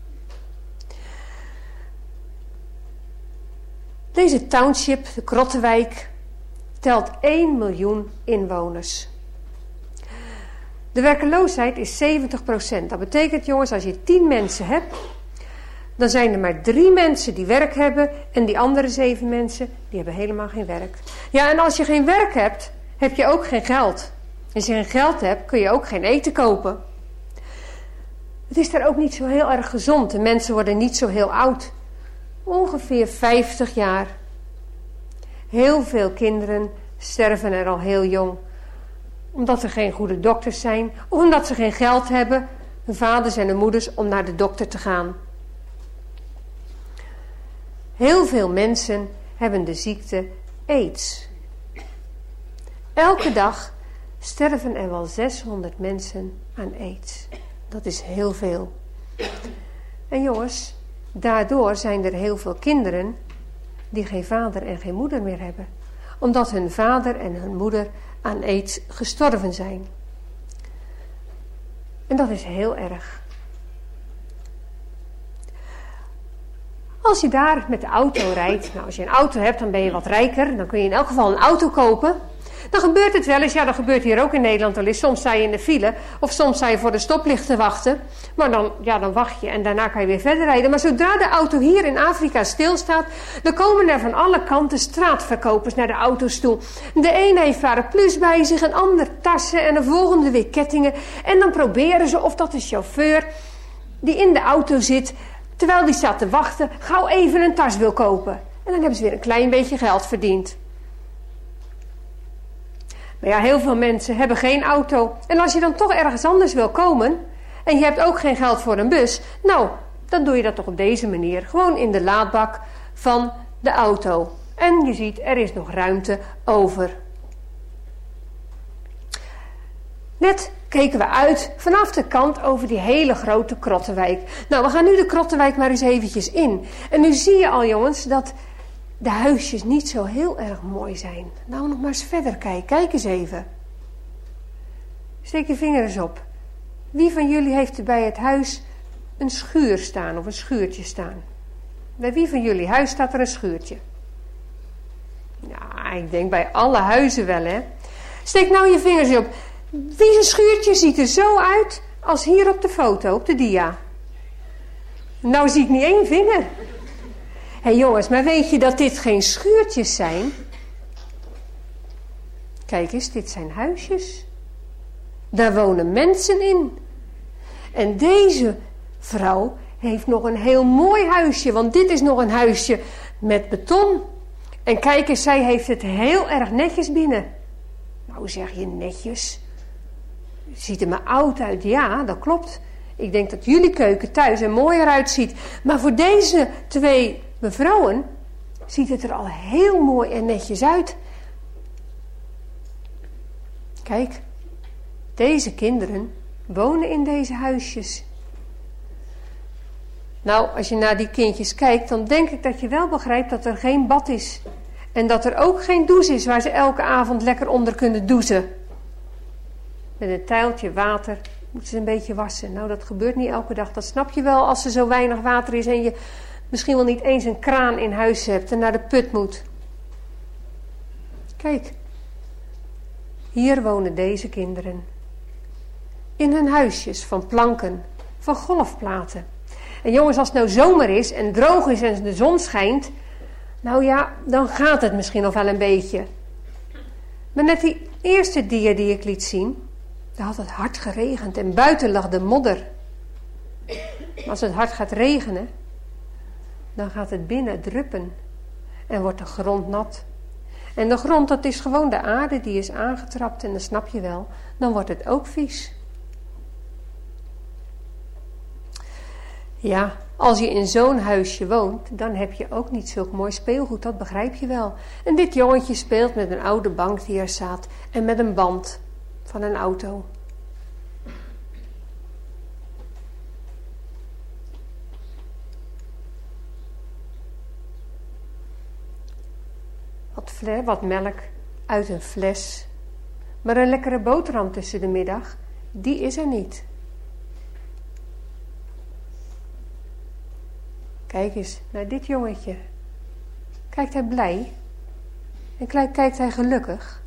Deze township, de Krottenwijk, telt één miljoen inwoners. De werkeloosheid is zeventig procent. Dat betekent, jongens, als je tien mensen hebt, dan zijn er maar drie mensen die werk hebben en die andere zeven mensen, die hebben helemaal geen werk. Ja, en als je geen werk hebt, heb je ook geen geld. Als je geen geld hebt, kun je ook geen eten kopen. Het is daar ook niet zo heel erg gezond. De mensen worden niet zo heel oud. Ongeveer vijftig jaar. Heel veel kinderen sterven er al heel jong. Omdat er geen goede dokters zijn. Of omdat ze geen geld hebben. Hun vaders en hun moeders om naar de dokter te gaan. Heel veel mensen hebben de ziekte AIDS. Elke dag sterven er wel zeshonderd mensen aan AIDS. Dat is heel veel. En jongens, daardoor zijn er heel veel kinderen die geen vader en geen moeder meer hebben. Omdat hun vader en hun moeder aan AIDS gestorven zijn. En dat is heel erg. Als je daar met de auto rijdt, nou als je een auto hebt dan ben je wat rijker, dan kun je in elk geval een auto kopen. Dan gebeurt het wel eens, ja dat gebeurt hier ook in Nederland wel eens. Soms sta je in de file of soms sta je voor de stoplicht te wachten. Maar dan, ja, dan wacht je en daarna kan je weer verder rijden. Maar zodra de auto hier in Afrika stilstaat, dan komen er van alle kanten straatverkopers naar de auto's toe. De een heeft paraplu's bij zich, een ander tassen en de volgende weer kettingen. En dan proberen ze of dat de chauffeur die in de auto zit, terwijl die staat te wachten, gauw even een tas wil kopen. En dan hebben ze weer een klein beetje geld verdiend. Maar ja, heel veel mensen hebben geen auto. En als je dan toch ergens anders wil komen en je hebt ook geen geld voor een bus, nou, dan doe je dat toch op deze manier. Gewoon in de laadbak van de auto. En je ziet, er is nog ruimte over. Net keken we uit vanaf de kant over die hele grote Krottenwijk. Nou, we gaan nu de Krottenwijk maar eens eventjes in. En nu zie je al, jongens, dat de huisjes niet zo heel erg mooi zijn. Nou, nog maar eens verder kijken. Kijk eens even. Steek je vinger eens op. Wie van jullie heeft er bij het huis een schuur staan of een schuurtje staan? Bij wie van jullie huis staat er een schuurtje? Ja, ik denk bij alle huizen wel, hè. Steek nou je vingers op. Wie zijn schuurtje ziet er zo uit als hier op de foto, op de dia? Nou zie ik niet één vinger. Hé hey jongens, maar weet je dat dit geen schuurtjes zijn? Kijk eens, dit zijn huisjes. Daar wonen mensen in. En deze vrouw heeft nog een heel mooi huisje, want dit is nog een huisje met beton. En kijk eens, zij heeft het heel erg netjes binnen. Nou zeg je netjes. Ziet er maar oud uit, ja, dat klopt. Ik denk dat jullie keuken thuis er mooier uitziet. Maar voor deze twee mevrouwen ziet het er al heel mooi en netjes uit. Kijk, deze kinderen wonen in deze huisjes. Nou, als je naar die kindjes kijkt, dan denk ik dat je wel begrijpt dat er geen bad is. En dat er ook geen douche is waar ze elke avond lekker onder kunnen douchen. Met een tijltje water moeten ze een beetje wassen. Nou, dat gebeurt niet elke dag. Dat snap je wel als er zo weinig water is en je misschien wel niet eens een kraan in huis hebt en naar de put moet. Kijk, hier wonen deze kinderen. In hun huisjes van planken, van golfplaten. En jongens, als het nou zomer is en droog is en de zon schijnt, nou ja, dan gaat het misschien nog wel een beetje. Maar net die eerste dia die ik liet zien, Daar had het hard geregend en buiten lag de modder. Maar als het hard gaat regenen, dan gaat het binnen druppen en wordt de grond nat. En de grond, dat is gewoon de aarde, die is aangetrapt en dat snap je wel. Dan wordt het ook vies. Ja, als je in zo'n huisje woont, dan heb je ook niet zulk mooi speelgoed, dat begrijp je wel. En dit jongetje speelt met een oude bank die er staat en met een band van een auto. Wat, fle- wat melk uit een fles. Maar een lekkere boterham tussen de middag, die is er niet. Kijk eens naar dit jongetje. Kijkt hij blij? En kijkt hij gelukkig?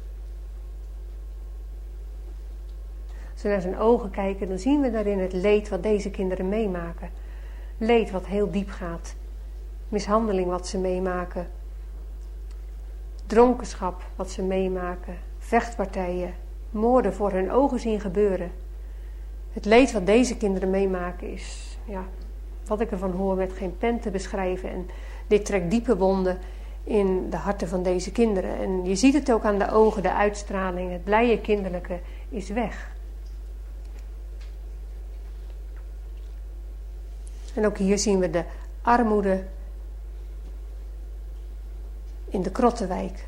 Als we naar zijn ogen kijken, dan zien we daarin het leed wat deze kinderen meemaken. Leed wat heel diep gaat. Mishandeling wat ze meemaken. Dronkenschap wat ze meemaken. Vechtpartijen. Moorden voor hun ogen zien gebeuren. Het leed wat deze kinderen meemaken is, ja, wat ik ervan hoor, met geen pen te beschrijven. En dit trekt diepe wonden in de harten van deze kinderen. En je ziet het ook aan de ogen, de uitstraling. Het blije kinderlijke is weg. En ook hier zien we de armoede in de Krottenwijk.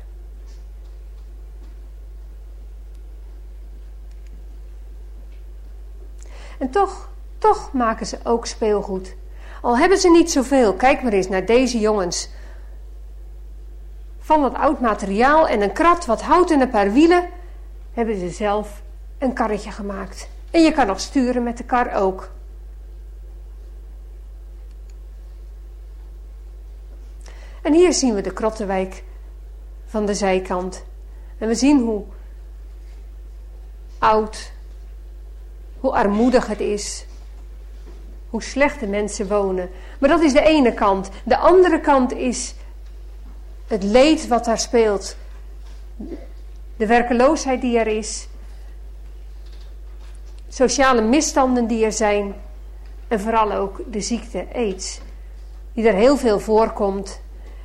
En toch, toch maken ze ook speelgoed. Al hebben ze niet zoveel, kijk maar eens naar deze jongens. Van wat oud materiaal en een krat, wat hout en een paar wielen, hebben ze zelf een karretje gemaakt. En je kan nog sturen met de kar ook. En hier zien we de Krottenwijk van de zijkant. En we zien hoe oud, hoe armoedig het is. Hoe slecht de mensen wonen. Maar dat is de ene kant. De andere kant is het leed wat daar speelt. De werkeloosheid die er is. Sociale misstanden die er zijn. En vooral ook de ziekte AIDS. Die er heel veel voorkomt.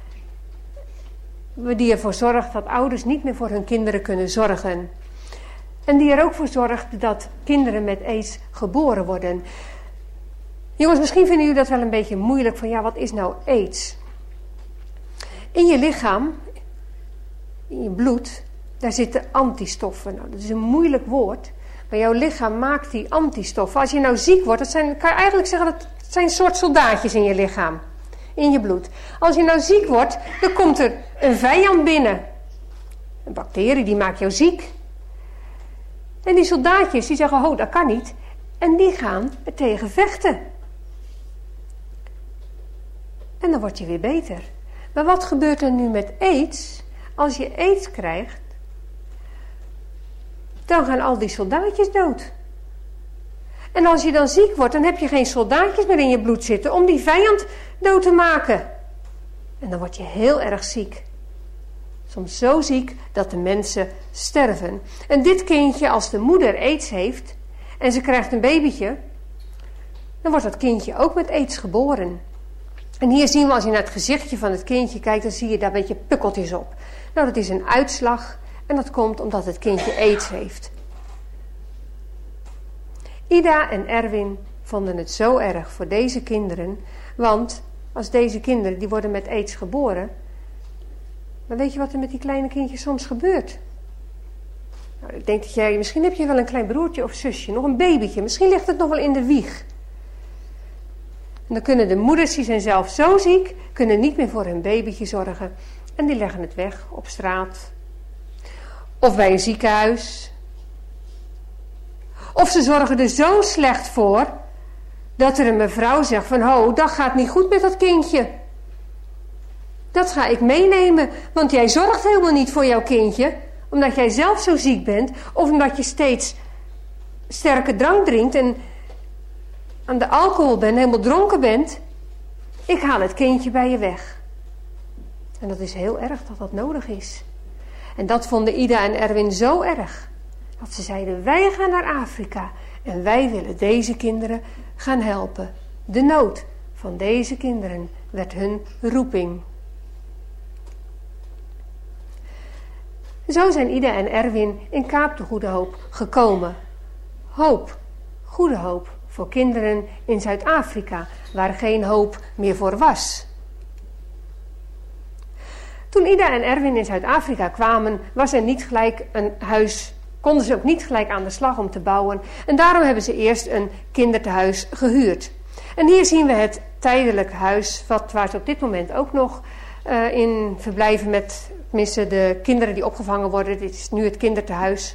Die ervoor zorgt dat ouders niet meer voor hun kinderen kunnen zorgen. En die er ook voor zorgt dat kinderen met AIDS geboren worden. Jongens, misschien vinden jullie dat wel een beetje moeilijk. Van ja, wat is nou AIDS? In je lichaam, in je bloed, daar zitten antistoffen. Nou, dat is een moeilijk woord. Maar jouw lichaam maakt die antistoffen. Als je nou ziek wordt, dat zijn, kan je eigenlijk zeggen dat het zijn een soort soldaatjes in je lichaam. In je bloed. Als je nou ziek wordt, dan komt er een vijand binnen. Een bacterie, die maakt jou ziek. En die soldaatjes, die zeggen, oh, dat kan niet. En die gaan er tegen vechten. En dan word je weer beter. Maar wat gebeurt er nu met AIDS? Als je AIDS krijgt, dan gaan al die soldaatjes dood. En als je dan ziek wordt, dan heb je geen soldaatjes meer in je bloed zitten om die vijand dood te maken. En dan word je heel erg ziek. Soms zo ziek dat de mensen sterven. En dit kindje, als de moeder AIDS heeft en ze krijgt een babytje, dan wordt dat kindje ook met AIDS geboren. En hier zien we, als je naar het gezichtje van het kindje kijkt, dan zie je daar een beetje pukkeltjes op. Nou, dat is een uitslag en dat komt omdat het kindje AIDS heeft. Ida en Erwin vonden het zo erg voor deze kinderen, want als deze kinderen, die worden met AIDS geboren, maar weet je wat er met die kleine kindjes soms gebeurt? Nou, ik denk dat jij, misschien heb je wel een klein broertje of zusje, nog een babytje, misschien ligt het nog wel in de wieg. En dan kunnen de moeders, die zijn zelf zo ziek, kunnen niet meer voor hun babytje zorgen. En die leggen het weg op straat. Of bij een ziekenhuis. Of ze zorgen er zo slecht voor, dat er een mevrouw zegt van, ho, dat gaat niet goed met dat kindje. Dat ga ik meenemen, want jij zorgt helemaal niet voor jouw kindje, omdat jij zelf zo ziek bent, of omdat je steeds sterke drank drinkt en aan de alcohol bent, helemaal dronken bent. Ik haal het kindje bij je weg. En dat is heel erg dat dat nodig is. En dat vonden Ida en Erwin zo erg, Dat ze zeiden, wij gaan naar Afrika en wij willen deze kinderen gaan helpen. De nood van deze kinderen werd hun roeping. Zo zijn Ida en Erwin in Kaap de Goede Hoop gekomen. Hoop, goede hoop voor kinderen in Zuid-Afrika, waar geen hoop meer voor was. Toen Ida en Erwin in Zuid-Afrika kwamen, was er niet gelijk een huis, konden ze ook niet gelijk aan de slag om te bouwen. En daarom hebben ze eerst een kindertehuis gehuurd. En hier zien we het tijdelijk huis, wat, waar ze op dit moment ook nog uh, in verblijven met, tenminste de kinderen die opgevangen worden. Dit is nu het kindertehuis.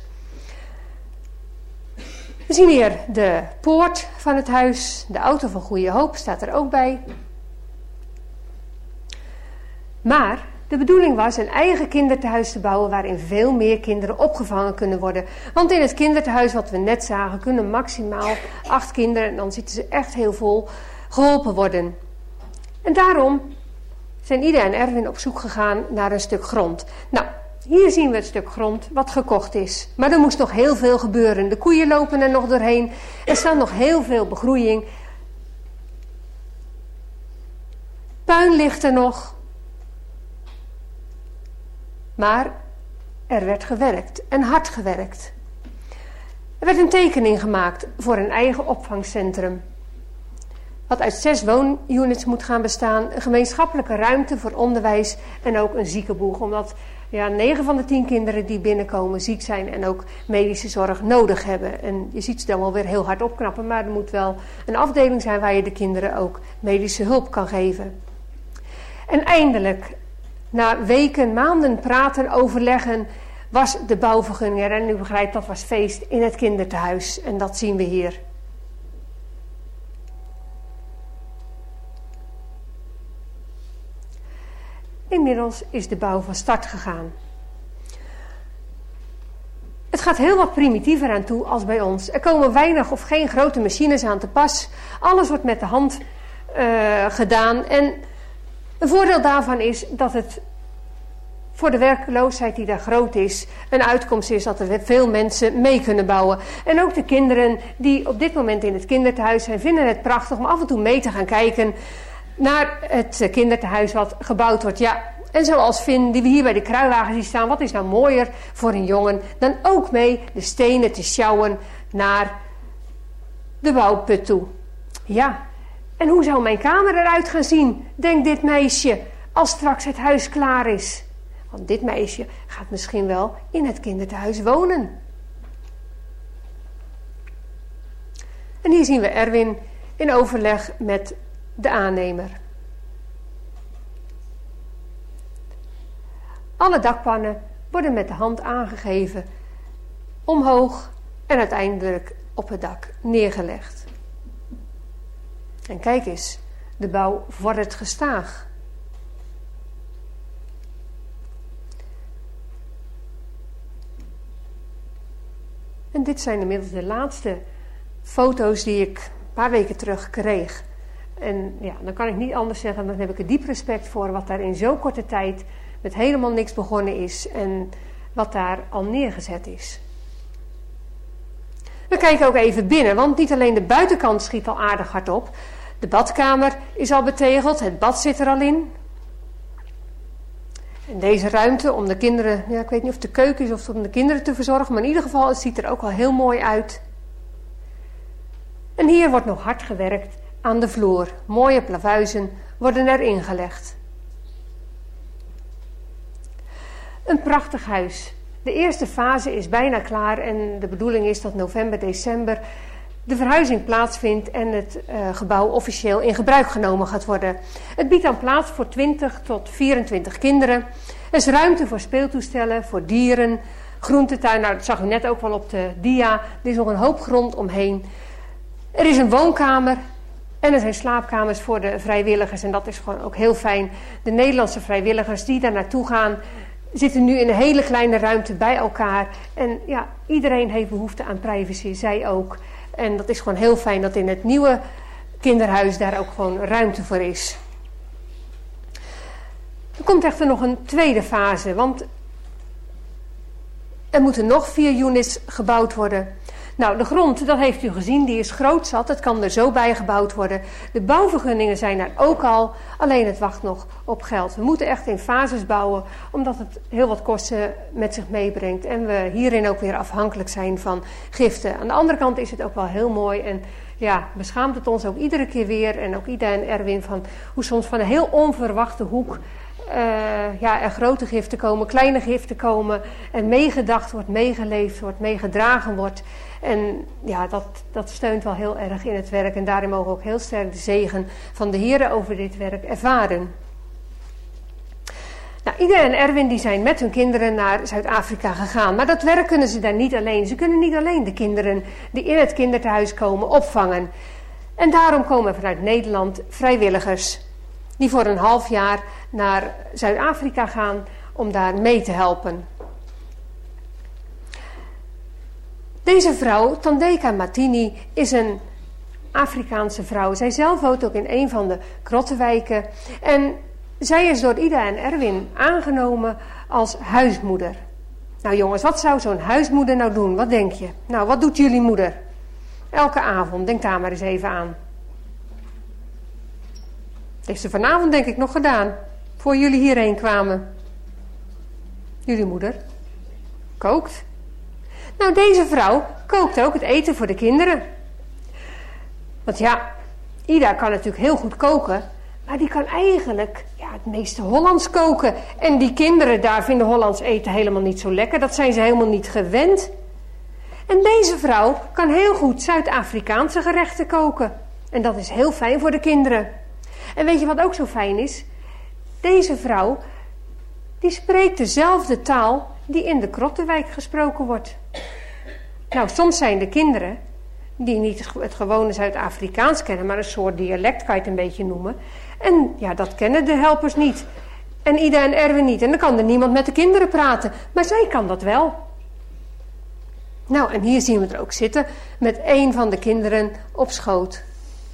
We zien hier de poort van het huis, de auto van Goede Hoop staat er ook bij. Maar de bedoeling was een eigen kindertehuis te bouwen waarin veel meer kinderen opgevangen kunnen worden. Want in het kindertehuis wat we net zagen kunnen maximaal acht kinderen, en dan zitten ze echt heel vol, geholpen worden. En daarom zijn Ida en Erwin op zoek gegaan naar een stuk grond. Nou, hier zien we het stuk grond wat gekocht is. Maar er moest nog heel veel gebeuren. De koeien lopen er nog doorheen. Er staat nog heel veel begroeiing. Puin ligt er nog. Maar er werd gewerkt en hard gewerkt. Er werd een tekening gemaakt voor een eigen opvangcentrum. Wat uit zes woonunits moet gaan bestaan. Een gemeenschappelijke ruimte voor onderwijs en ook een ziekenboeg. Omdat ja, negen van de tien kinderen die binnenkomen ziek zijn en ook medische zorg nodig hebben. En je ziet ze dan wel weer heel hard opknappen. Maar er moet wel een afdeling zijn waar je de kinderen ook medische hulp kan geven. En eindelijk, na weken, maanden praten, overleggen, was de bouwvergunning er. En u begrijpt, dat was feest in het kindertehuis. En dat zien we hier. Inmiddels is de bouw van start gegaan. Het gaat heel wat primitiever aan toe als bij ons. Er komen weinig of geen grote machines aan te pas. Alles wordt met de hand uh, gedaan. En een voordeel daarvan is dat het voor de werkloosheid die daar groot is, een uitkomst is dat er veel mensen mee kunnen bouwen. En ook de kinderen die op dit moment in het kindertehuis zijn, vinden het prachtig om af en toe mee te gaan kijken naar het kindertehuis wat gebouwd wordt. Ja, en zoals Finn, die we hier bij de kruiwagen zien staan, wat is nou mooier voor een jongen dan ook mee de stenen te sjouwen naar de bouwput toe. Ja, en hoe zou mijn kamer eruit gaan zien, denkt dit meisje, als straks het huis klaar is. Want dit meisje gaat misschien wel in het kindertehuis wonen. En hier zien we Erwin in overleg met de aannemer. Alle dakpannen worden met de hand aangegeven, omhoog en uiteindelijk op het dak neergelegd. En kijk eens, de bouw vordert gestaag. En dit zijn inmiddels de laatste foto's die ik een paar weken terug kreeg. En ja, dan kan ik niet anders zeggen, dan heb ik er diep respect voor wat daar in zo'n korte tijd met helemaal niks begonnen is en wat daar al neergezet is. We kijken ook even binnen, want niet alleen de buitenkant schiet al aardig hard op. De badkamer is al betegeld, het bad zit er al in. En deze ruimte om de kinderen, ja, ik weet niet of het de keuken is of om de kinderen te verzorgen, maar in ieder geval, het ziet er ook al heel mooi uit. En hier wordt nog hard gewerkt aan de vloer. Mooie plavuizen worden erin gelegd. Een prachtig huis. De eerste fase is bijna klaar en de bedoeling is dat november, december de verhuizing plaatsvindt en het uh, gebouw officieel in gebruik genomen gaat worden. Het biedt dan plaats voor twintig tot vierentwintig kinderen. Er is ruimte voor speeltoestellen, voor dieren, groentetuin. Nou, dat zag u net ook wel op de dia. Er is nog een hoop grond omheen. Er is een woonkamer en er zijn slaapkamers voor de vrijwilligers. En dat is gewoon ook heel fijn. De Nederlandse vrijwilligers die daar naartoe gaan, zitten nu in een hele kleine ruimte bij elkaar. En ja, iedereen heeft behoefte aan privacy, zij ook. En dat is gewoon heel fijn dat in het nieuwe kinderhuis daar ook gewoon ruimte voor is. Er komt echter nog een tweede fase, want Er moeten nog vier units gebouwd worden. Nou, de grond, dat heeft u gezien, die is groot zat. Het kan er zo bij gebouwd worden. De bouwvergunningen zijn er ook al. Alleen het wacht nog op geld. We moeten echt in fases bouwen, omdat het heel wat kosten met zich meebrengt. En we hierin ook weer afhankelijk zijn van giften. Aan de andere kant is het ook wel heel mooi. En ja, beschaamt het ons ook iedere keer weer. En ook Ida en Erwin van hoe soms van een heel onverwachte hoek Uh, ja, er grote giften komen, kleine giften komen. En meegedacht wordt, meegeleefd wordt, meegedragen wordt. En ja, dat, dat steunt wel heel erg in het werk. En daarin mogen we ook heel sterk de zegen van de Heer over dit werk ervaren. Nou, Ida en Erwin die zijn met hun kinderen naar Zuid-Afrika gegaan. Maar dat werk kunnen ze daar niet alleen. Ze kunnen niet alleen de kinderen die in het kinderthuis komen opvangen. En daarom komen vanuit Nederland vrijwilligers die voor een half jaar naar Zuid-Afrika gaan om daar mee te helpen. Deze vrouw, Tandeka Matini, is een Afrikaanse vrouw. Zij zelf woont ook in een van de krottenwijken. En zij is door Ida en Erwin aangenomen als huismoeder. Nou jongens, wat zou zo'n huismoeder nou doen? Wat denk je? Nou, wat doet jullie moeder? Elke avond, denk daar maar eens even aan. Dat heeft ze vanavond denk ik nog gedaan. Voor jullie hierheen kwamen. Jullie moeder kookt. Nou, deze vrouw kookt ook het eten voor de kinderen. Want ja, Ida kan natuurlijk heel goed koken. Maar die kan eigenlijk ja, het meeste Hollands koken. En die kinderen daar vinden Hollands eten helemaal niet zo lekker. Dat zijn ze helemaal niet gewend. En deze vrouw kan heel goed Zuid-Afrikaanse gerechten koken. En dat is heel fijn voor de kinderen. En weet je wat ook zo fijn is? Deze vrouw, die spreekt dezelfde taal die in de Krottenwijk gesproken wordt. Nou, soms zijn de kinderen die niet het gewone Zuid-Afrikaans kennen, maar een soort dialect kan je het een beetje noemen. En ja, dat kennen de helpers niet. En Ida en Erwin niet. En dan kan er niemand met de kinderen praten. Maar zij kan dat wel. Nou, en hier zien we er ook zitten met een van de kinderen op schoot.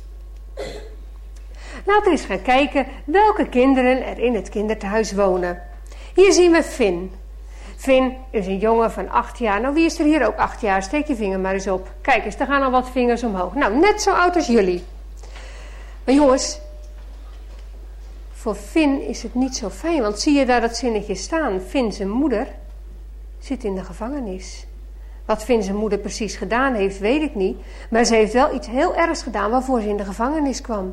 Laten we eens gaan kijken welke kinderen er in het kinderthuis wonen. Hier zien we Finn. Finn is een jongen van acht jaar. Nou, wie is er hier ook acht jaar? Steek je vinger maar eens op. Kijk eens, er gaan al wat vingers omhoog. Nou, net zo oud als jullie. Maar jongens, voor Finn is het niet zo fijn. Want zie je daar dat zinnetje staan? Finn zijn moeder zit in de gevangenis. Wat Finn zijn moeder precies gedaan heeft, weet ik niet. Maar ze heeft wel iets heel ergs gedaan waarvoor ze in de gevangenis kwam.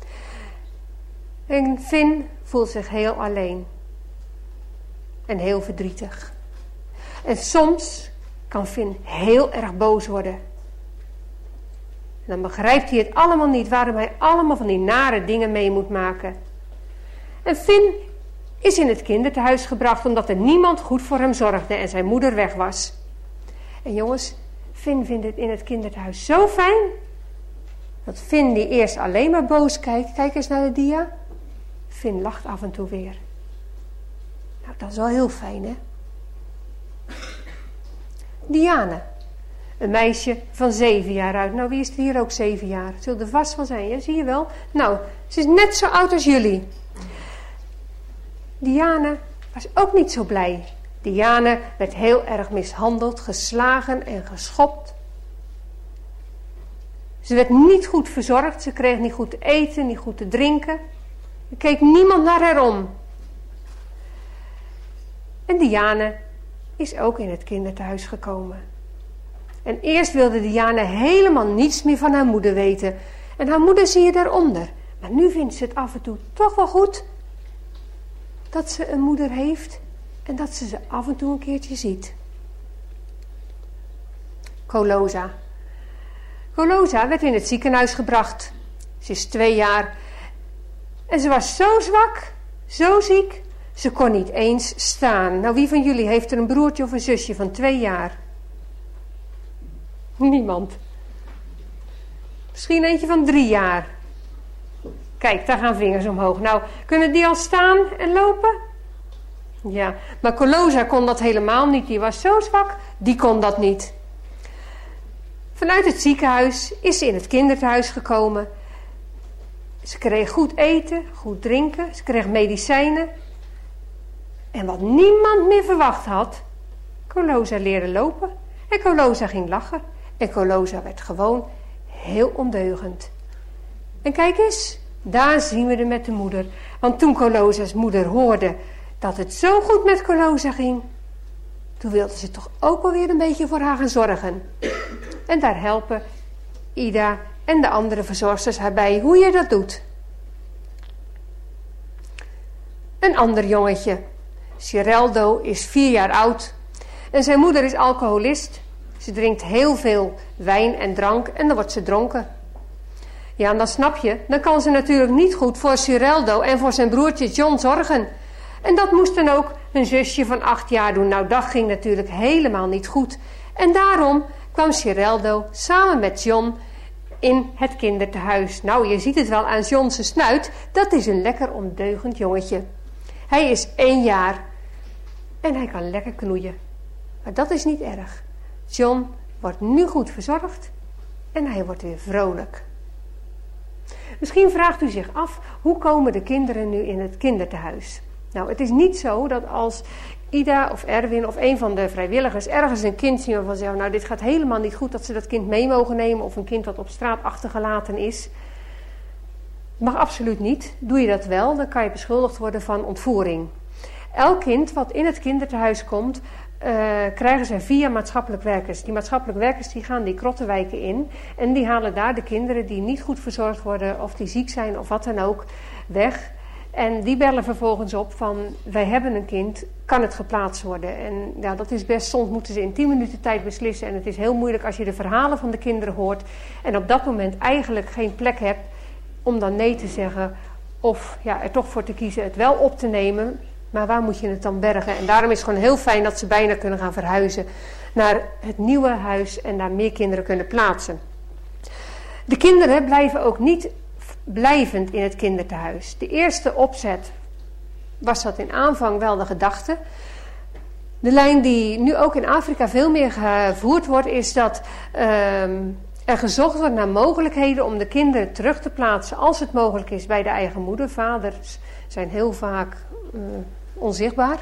En Finn voelt zich heel alleen. En heel verdrietig. En soms kan Finn heel erg boos worden. En dan begrijpt hij het allemaal niet, waarom hij allemaal van die nare dingen mee moet maken. En Finn is in het kinderthuis gebracht omdat er niemand goed voor hem zorgde en zijn moeder weg was. En jongens, Finn vindt het in het kinderthuis zo fijn, dat Finn die eerst alleen maar boos kijkt, kijk eens naar de dia, Finn lacht af en toe weer. Nou, dat is wel heel fijn, hè? Diana, een meisje van zeven jaar oud. Nou, wie is er hier ook zeven jaar? Zult er vast van zijn, ja? Zie je wel? Nou, ze is net zo oud als jullie. Diana was ook niet zo blij. Diana werd heel erg mishandeld, geslagen en geschopt. Ze werd niet goed verzorgd, ze kreeg niet goed te eten, niet goed te drinken. Er keek niemand naar haar om. En Diana is ook in het kinderthuis gekomen. En eerst wilde Diana helemaal niets meer van haar moeder weten. En haar moeder zie je daaronder. Maar nu vindt ze het af en toe toch wel goed dat ze een moeder heeft en dat ze ze af en toe een keertje ziet. Colosa. Colosa werd in het ziekenhuis gebracht. Ze is twee jaar en ze was zo zwak, zo ziek, ze kon niet eens staan. Nou, wie van jullie heeft er een broertje of een zusje van twee jaar? Niemand. Misschien eentje van drie jaar. Kijk, daar gaan vingers omhoog. Nou, kunnen die al staan en lopen? Ja, maar Colosa kon dat helemaal niet. Die was zo zwak, die kon dat niet. Vanuit het ziekenhuis is ze in het kinderthuis gekomen. Ze kreeg goed eten, goed drinken. Ze kreeg medicijnen. En wat niemand meer verwacht had, Colosa leerde lopen en Colosa ging lachen. En Colosa werd gewoon heel ondeugend. En kijk eens, daar zien we het met de moeder. Want toen Colosa's moeder hoorde dat het zo goed met Colosa ging, toen wilde ze toch ook wel weer een beetje voor haar gaan zorgen. En daar helpen Ida en de andere verzorgsters haar bij hoe je dat doet. Een ander jongetje, Cireldo, is vier jaar oud. En zijn moeder is alcoholist. Ze drinkt heel veel wijn en drank en dan wordt ze dronken. Ja, en dan snap je, dan kan ze natuurlijk niet goed voor Cireldo en voor zijn broertje John zorgen. En dat moest dan ook een zusje van acht jaar doen. Nou, dat ging natuurlijk helemaal niet goed. En daarom kwam Cireldo samen met John in het kindertehuis. Nou, je ziet het wel aan John's snuit. Dat is een lekker ondeugend jongetje. Hij is één jaar en hij kan lekker knoeien. Maar dat is niet erg. John wordt nu goed verzorgd en hij wordt weer vrolijk. Misschien vraagt u zich af, hoe komen de kinderen nu in het kindertehuis? Nou, het is niet zo dat als Ida of Erwin of een van de vrijwilligers ergens een kind zien waarvan ze zeggen, nou, dit gaat helemaal niet goed, dat ze dat kind mee mogen nemen of een kind dat op straat achtergelaten is. Mag absoluut niet. Doe je dat wel, dan kan je beschuldigd worden van ontvoering. Elk kind wat in het kindertehuis komt, uh, krijgen ze via maatschappelijk werkers. Die maatschappelijk werkers die gaan die krottenwijken in en die halen daar de kinderen die niet goed verzorgd worden of die ziek zijn of wat dan ook weg. En die bellen vervolgens op van, wij hebben een kind, kan het geplaatst worden? En ja, dat is best, soms moeten ze in tien minuten tijd beslissen. En het is heel moeilijk als je de verhalen van de kinderen hoort en op dat moment eigenlijk geen plek hebt om dan nee te zeggen of ja, er toch voor te kiezen het wel op te nemen. Maar waar moet je het dan bergen? En daarom is het gewoon heel fijn dat ze bijna kunnen gaan verhuizen naar het nieuwe huis en daar meer kinderen kunnen plaatsen. De kinderen blijven ook niet blijvend in het kindertehuis. De eerste opzet was dat in aanvang wel de gedachte. De lijn die nu ook in Afrika veel meer gevoerd wordt, is dat uh, er gezocht wordt naar mogelijkheden om de kinderen terug te plaatsen als het mogelijk is bij de eigen moeder. Vaders zijn heel vaak uh, onzichtbaar.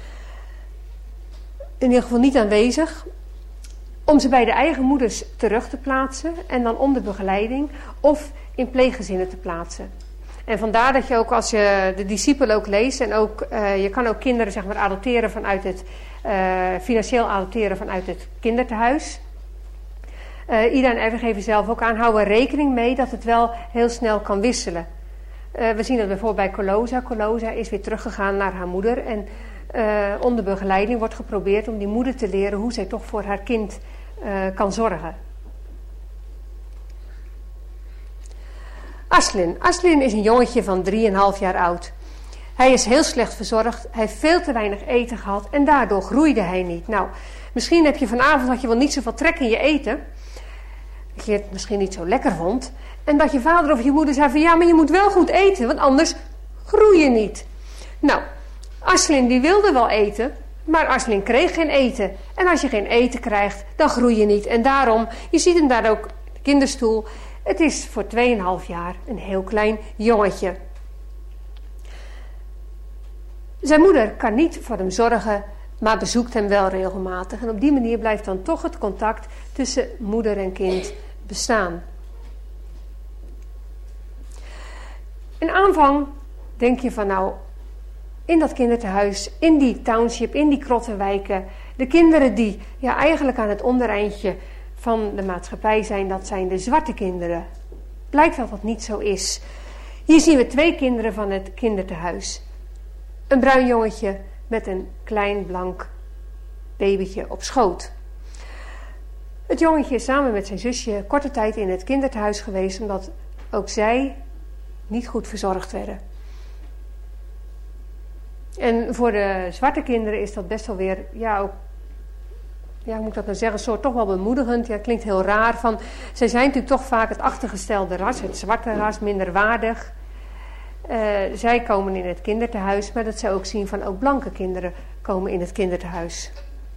In ieder geval niet aanwezig. Om ze bij de eigen moeders terug te plaatsen en dan onder begeleiding of in pleeggezinnen te plaatsen. En vandaar dat je ook als je de discipelen ook leest en ook, uh, je kan ook kinderen zeg maar adopteren vanuit het, uh, financieel adopteren vanuit het kindertehuis. Uh, Ida en Erwin geven zelf ook aan, houden rekening mee dat het wel heel snel kan wisselen. Uh, we zien dat bijvoorbeeld bij Colosa. Colosa is weer teruggegaan naar haar moeder en uh, onder begeleiding wordt geprobeerd om die moeder te leren hoe zij toch voor haar kind uh, kan zorgen. Aslin. Aslin is een jongetje van drieënhalf jaar oud. Hij is heel slecht verzorgd, hij heeft veel te weinig eten gehad en daardoor groeide hij niet. Nou, misschien heb je vanavond had je wel niet zoveel trek in je eten, dat je het misschien niet zo lekker vond, en dat je vader of je moeder zei van ja, maar je moet wel goed eten, want anders groei je niet. Nou, Aslin die wilde wel eten, maar Aslin kreeg geen eten. En als je geen eten krijgt, dan groei je niet. En daarom, je ziet hem daar ook in de kinderstoel. Het is voor tweeënhalf jaar een heel klein jongetje. Zijn moeder kan niet voor hem zorgen, maar bezoekt hem wel regelmatig. En op die manier blijft dan toch het contact tussen moeder en kind bestaan. In aanvang denk je van nou, in dat kindertehuis, in die township, in die krottenwijken, de kinderen die ja, eigenlijk aan het ondereindje van de maatschappij zijn, dat zijn de zwarte kinderen. Blijkt dat dat niet zo is. Hier zien we twee kinderen van het kindertehuis. Een bruin jongetje met een klein blank babytje op schoot. Het jongetje is samen met zijn zusje korte tijd in het kindertehuis geweest, omdat ook zij niet goed verzorgd werden. En voor de zwarte kinderen is dat best wel weer, ja, ook, ja, hoe moet ik dat nou zeggen, soort toch wel bemoedigend. Ja, het klinkt heel raar. Van, zij zijn natuurlijk toch vaak het achtergestelde ras, het zwarte ras, minder waardig. Uh, zij komen in het kindertehuis, maar dat zij ook zien van ook blanke kinderen komen in het kindertehuis.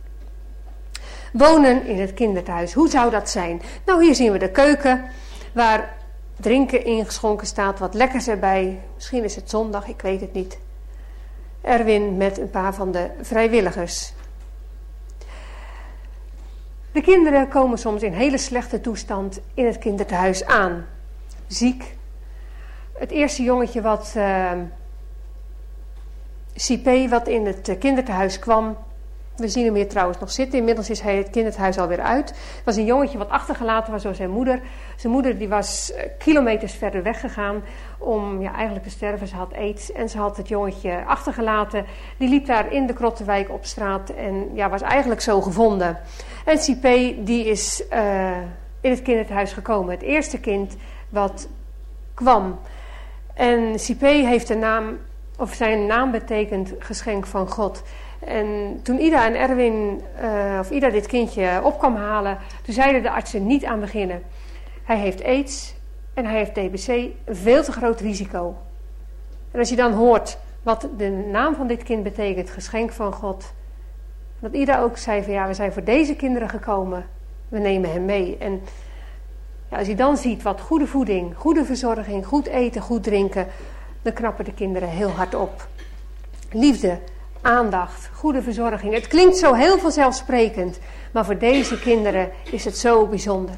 Wonen in het kindertehuis, hoe zou dat zijn? Nou, hier zien we de keuken, waar drinken ingeschonken staat, wat lekkers erbij. Misschien is het zondag, ik weet het niet. Erwin met een paar van de vrijwilligers. De kinderen komen soms in hele slechte toestand in het kinderthuis aan. Ziek. Het eerste jongetje wat, uh, Cipé, wat in het kinderthuis kwam. We zien hem hier trouwens nog zitten. Inmiddels is hij het kinderthuis alweer uit. Het was een jongetje wat achtergelaten was door zijn moeder. Zijn moeder die was kilometers verder weggegaan om ja, eigenlijk te sterven. Ze had aids en ze had het jongetje achtergelaten. Die liep daar in de Krottenwijk op straat en ja, was eigenlijk zo gevonden. En Cipé die is uh, in het kinderthuis gekomen. Het eerste kind wat kwam. En Cipé heeft de naam, of zijn naam betekent geschenk van God. En toen Ida en Erwin, uh, of Ida dit kindje op kwam halen, toen zeiden de artsen niet aan beginnen. Hij heeft aids en hij heeft D B C, een veel te groot risico. En als je dan hoort wat de naam van dit kind betekent, geschenk van God. Dat Ida ook zei van ja, we zijn voor deze kinderen gekomen, we nemen hem mee. En ja, als je dan ziet wat goede voeding, goede verzorging, goed eten, goed drinken, dan knappen de kinderen heel hard op. Liefde, aandacht, goede verzorging. Het klinkt zo heel vanzelfsprekend, maar voor deze kinderen is het zo bijzonder.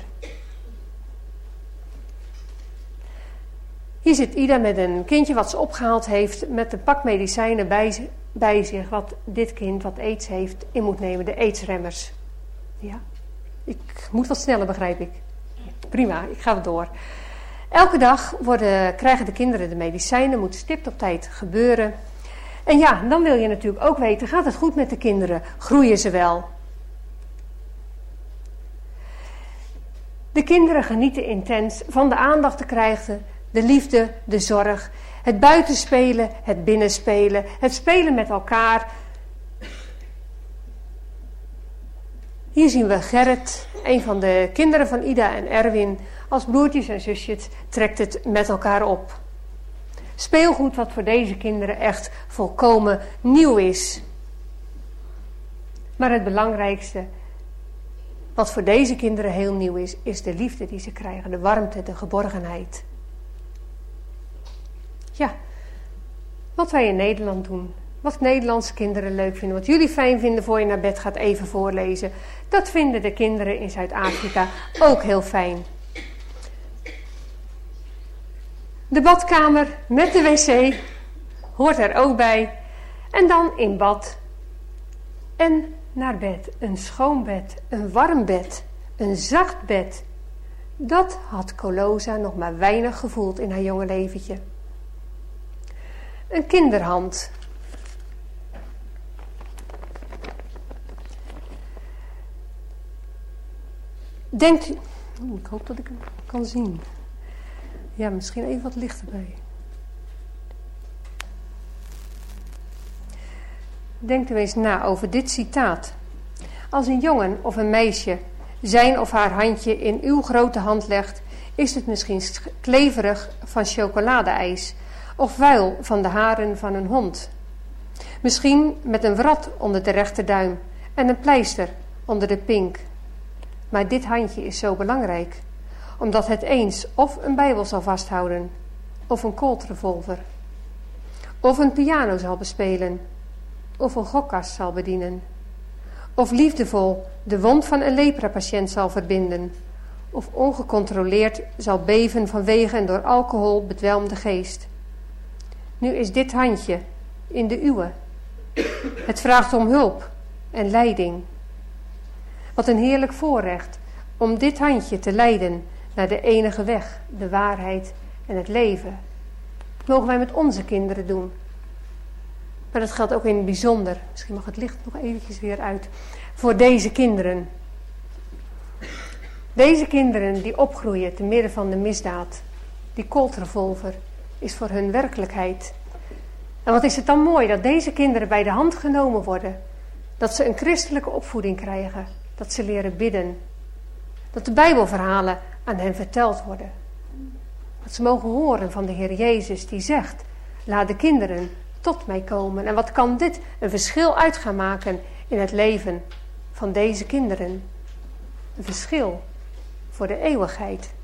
Hier zit Ida met een kindje wat ze opgehaald heeft met een pak medicijnen bij, bij zich, wat dit kind wat aids heeft in moet nemen, de aidsremmers. Ja, ik moet wat sneller, begrijp ik. Prima, ik ga door. Elke dag worden, krijgen de kinderen de medicijnen, moet stipt op tijd gebeuren. En ja, dan wil je natuurlijk ook weten, gaat het goed met de kinderen? Groeien ze wel? De kinderen genieten intens van de aandacht te krijgen, de liefde, de zorg, het buitenspelen, het binnenspelen, het spelen met elkaar. Hier zien we Gerrit, een van de kinderen van Ida en Erwin. Als broertjes en zusjes trekt het met elkaar op. Speelgoed wat voor deze kinderen echt volkomen nieuw is. Maar het belangrijkste wat voor deze kinderen heel nieuw is, is de liefde die ze krijgen, de warmte, de geborgenheid. Ja, wat wij in Nederland doen, wat Nederlandse kinderen leuk vinden, wat jullie fijn vinden voor je naar bed gaat even voorlezen, dat vinden de kinderen in Zuid-Afrika ook heel fijn. De badkamer met de wc hoort er ook bij. En dan in bad. En naar bed. Een schoon bed. Een warm bed. Een zacht bed. Dat had Colosa nog maar weinig gevoeld in haar jonge leventje. Een kinderhand. Denkt u... Ik hoop dat ik hem kan zien. Ja, misschien even wat licht erbij. Denkt u eens na over dit citaat. Als een jongen of een meisje zijn of haar handje in uw grote hand legt, is het misschien kleverig van chocoladeijs of vuil van de haren van een hond. Misschien met een wrat onder de rechterduim en een pleister onder de pink. Maar dit handje is zo belangrijk, omdat het eens of een bijbel zal vasthouden, of een Colt revolver, of een piano zal bespelen, of een gokkast zal bedienen, of liefdevol de wond van een lepra-patiënt zal verbinden, of ongecontroleerd zal beven vanwege een door alcohol bedwelmde geest. Nu is dit handje in de uwe. Het vraagt om hulp en leiding. Wat een heerlijk voorrecht om dit handje te leiden naar de enige weg, de waarheid en het leven. Dat mogen wij met onze kinderen doen. Maar dat geldt ook in het bijzonder. Misschien mag het licht nog eventjes weer uit. Voor deze kinderen. Deze kinderen die opgroeien te midden van de misdaad. Die Colt revolver is voor hun werkelijkheid. En wat is het dan mooi dat deze kinderen bij de hand genomen worden. Dat ze een christelijke opvoeding krijgen. Dat ze leren bidden. Dat de Bijbelverhalen aan hen verteld worden. Dat ze mogen horen van de Heer Jezus die zegt, laat de kinderen tot mij komen. En wat kan dit een verschil uit gaan maken in het leven van deze kinderen? Een verschil voor de eeuwigheid.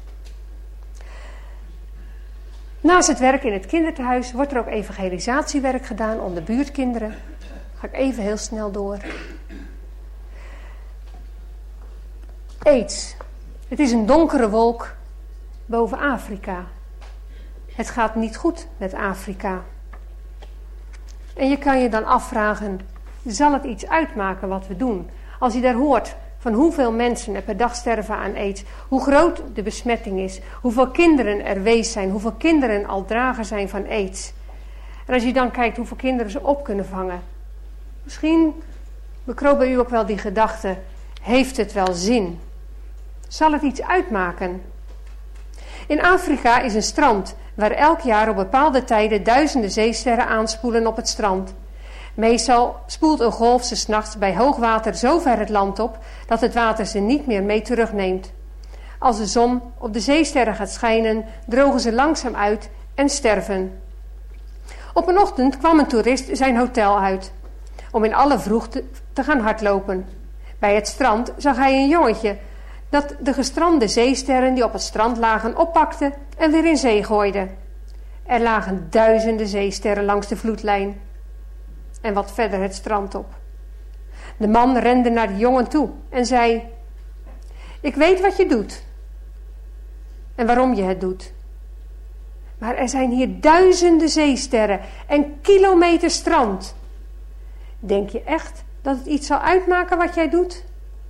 Naast het werk in het kinderthuis wordt er ook evangelisatiewerk gedaan onder buurtkinderen. Ga ik even heel snel door. AIDS. Het is een donkere wolk boven Afrika. Het gaat niet goed met Afrika. En je kan je dan afvragen, zal het iets uitmaken wat we doen? Als je daar hoort van hoeveel mensen er per dag sterven aan AIDS, hoe groot de besmetting is, hoeveel kinderen er wees zijn, hoeveel kinderen al drager zijn van AIDS. En als je dan kijkt hoeveel kinderen ze op kunnen vangen. Misschien bekroop bij u ook wel die gedachte, heeft het wel zin? Zal het iets uitmaken? In Afrika is een strand waar elk jaar op bepaalde tijden duizenden zeesterren aanspoelen op het strand. Meestal spoelt een golf ze 's nachts bij hoogwater zo ver het land op dat het water ze niet meer mee terugneemt. Als de zon op de zeesterren gaat schijnen, drogen ze langzaam uit en sterven. Op een ochtend kwam een toerist zijn hotel uit om in alle vroegte te gaan hardlopen. Bij het strand zag hij een jongetje dat de gestrande zeesterren die op het strand lagen oppakte en weer in zee gooide. Er lagen duizenden zeesterren langs de vloedlijn en wat verder het strand op. De man rende naar de jongen toe en zei: ik weet wat je doet en waarom je het doet. Maar er zijn hier duizenden zeesterren en kilometers strand. Denk je echt dat het iets zal uitmaken wat jij doet?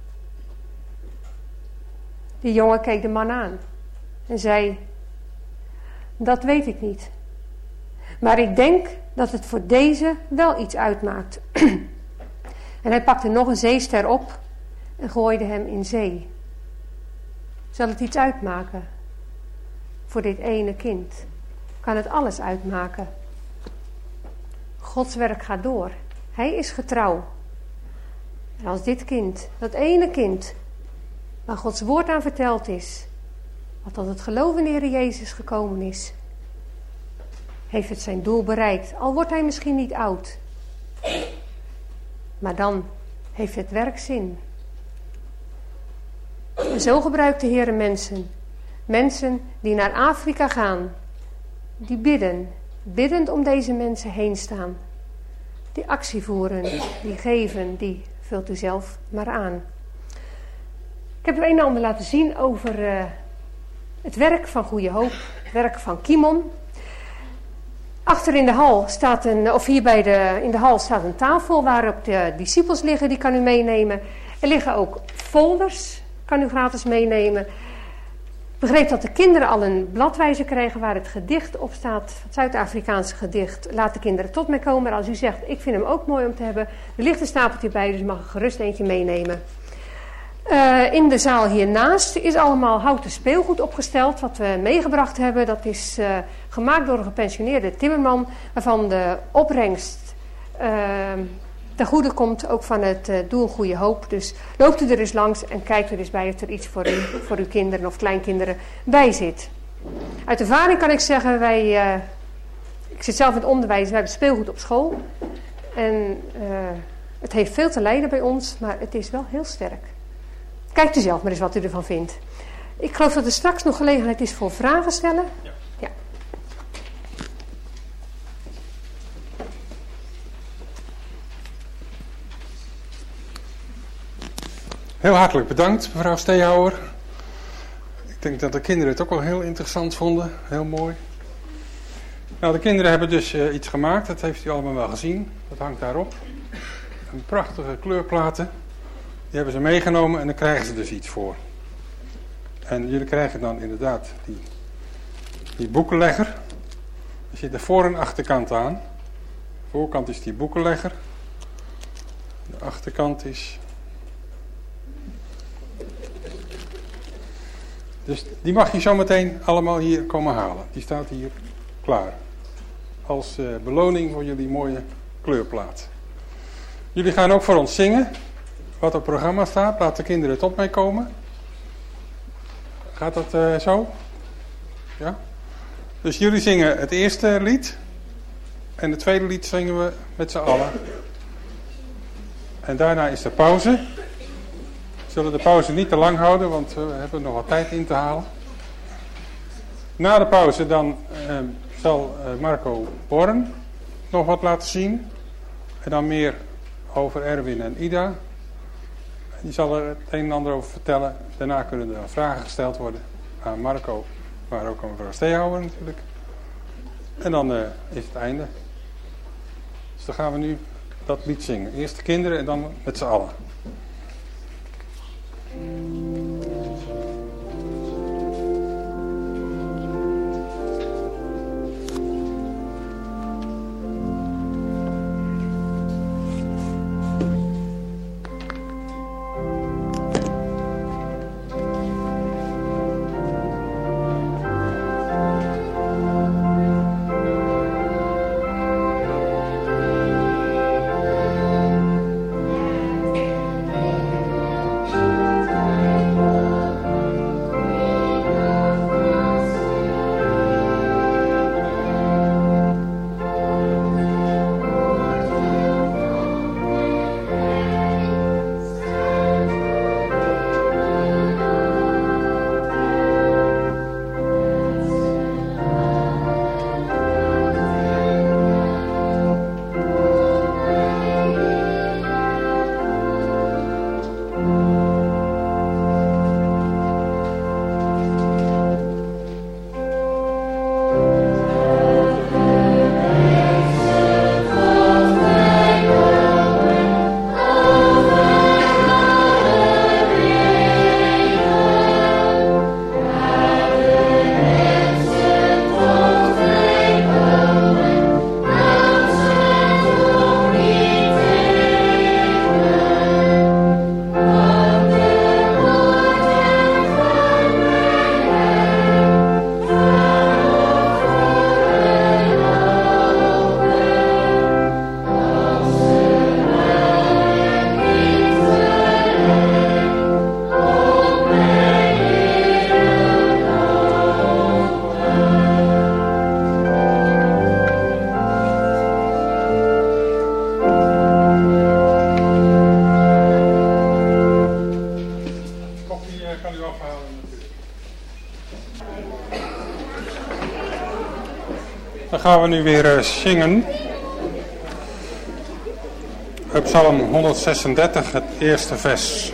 De jongen keek de man aan en zei: dat weet ik niet. Maar ik denk dat het voor deze wel iets uitmaakt. En hij pakte nog een zeester op en gooide hem in zee. Zal het iets uitmaken? Voor dit ene kind kan het alles uitmaken. Gods werk gaat door. Hij is getrouw. En als dit kind, dat ene kind, waar Gods woord aan verteld is, wat tot het geloof in de Heer Jezus gekomen is, heeft het zijn doel bereikt. Al wordt hij misschien niet oud. Maar dan heeft het werk zin. En zo gebruikt de Heer mensen. Mensen die naar Afrika gaan. Die bidden. Biddend om deze mensen heen staan. Die actie voeren. Die geven. Die vult u zelf maar aan. Ik heb u een en ander laten zien over uh, het werk van Goede Hoop. Het werk van Kimon. Achter in de hal staat een, of hier bij de, in de hal staat een tafel waarop de discipels liggen, die kan u meenemen. Er liggen ook folders, kan u gratis meenemen. Ik begreep dat de kinderen al een bladwijzer krijgen waar het gedicht op staat, het Zuid-Afrikaanse gedicht. Laat de kinderen tot mij komen. Als u zegt, ik vind hem ook mooi om te hebben, er ligt een stapeltje bij, dus mag ik gerust eentje meenemen. Uh, in de zaal hiernaast is allemaal houten speelgoed opgesteld wat we meegebracht hebben. Dat is uh, gemaakt door een gepensioneerde timmerman, waarvan de opbrengst uh, ten goede komt, ook van het uh, doel Goede Hoop. Dus loopt u er eens langs en kijkt er eens bij of er iets voor, u, voor uw kinderen of kleinkinderen bij zit. Uit ervaring kan ik zeggen, wij, uh, ik zit zelf in het onderwijs, wij hebben speelgoed op school. En uh, het heeft veel te lijden bij ons, maar het is wel heel sterk. Kijkt u zelf maar eens wat u ervan vindt. Ik geloof dat er straks nog gelegenheid is voor vragen stellen. Ja. Ja. Heel hartelijk bedankt, mevrouw Steehouwer. Ik denk dat de kinderen het ook wel heel interessant vonden. Heel mooi. Nou, de kinderen hebben dus uh, iets gemaakt. Dat heeft u allemaal wel gezien. Dat hangt daarop. Een prachtige kleurplaten. Die hebben ze meegenomen en dan krijgen ze dus iets voor. En jullie krijgen dan inderdaad die, die boekenlegger. Er zit de voor- en achterkant aan. De voorkant is die boekenlegger. De achterkant is... Dus die mag je zo meteen allemaal hier komen halen. Die staat hier klaar. Als uh, beloning voor jullie mooie kleurplaat. Jullie gaan ook voor ons zingen. Wat op het programma staat, laat de kinderen het op mee komen. Gaat dat uh, zo? Ja? Dus jullie zingen het eerste lied. En het tweede lied zingen we met z'n allen. En daarna is er pauze. We zullen de pauze niet te lang houden, want we hebben nog wat tijd in te halen. Na de pauze dan uh, zal uh, Marco Born nog wat laten zien. En dan meer over Erwin en Ida. Die zal er het een en ander over vertellen. Daarna kunnen er vragen gesteld worden aan Marco, maar ook aan mevrouw Steehouwer natuurlijk. En dan uh, is het einde. Dus dan gaan we nu dat lied zingen. Eerst de kinderen en dan met z'n allen. Dan gaan we nu weer uh, zingen. Op Psalm honderdzesendertig, het eerste vers.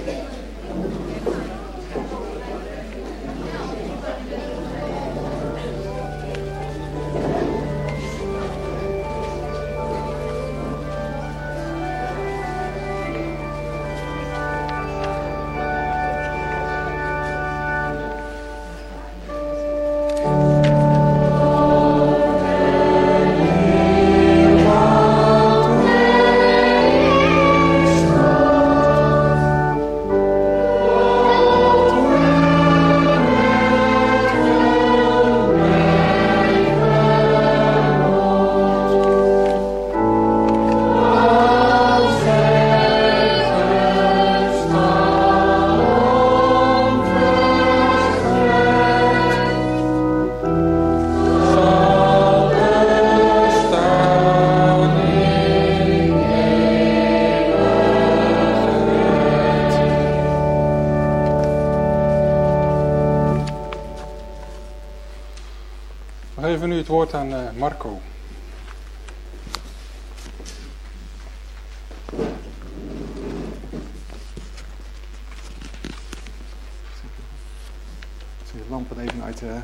Even nu het woord aan uh, Marco. Ik zet de lampen even uit. Uh...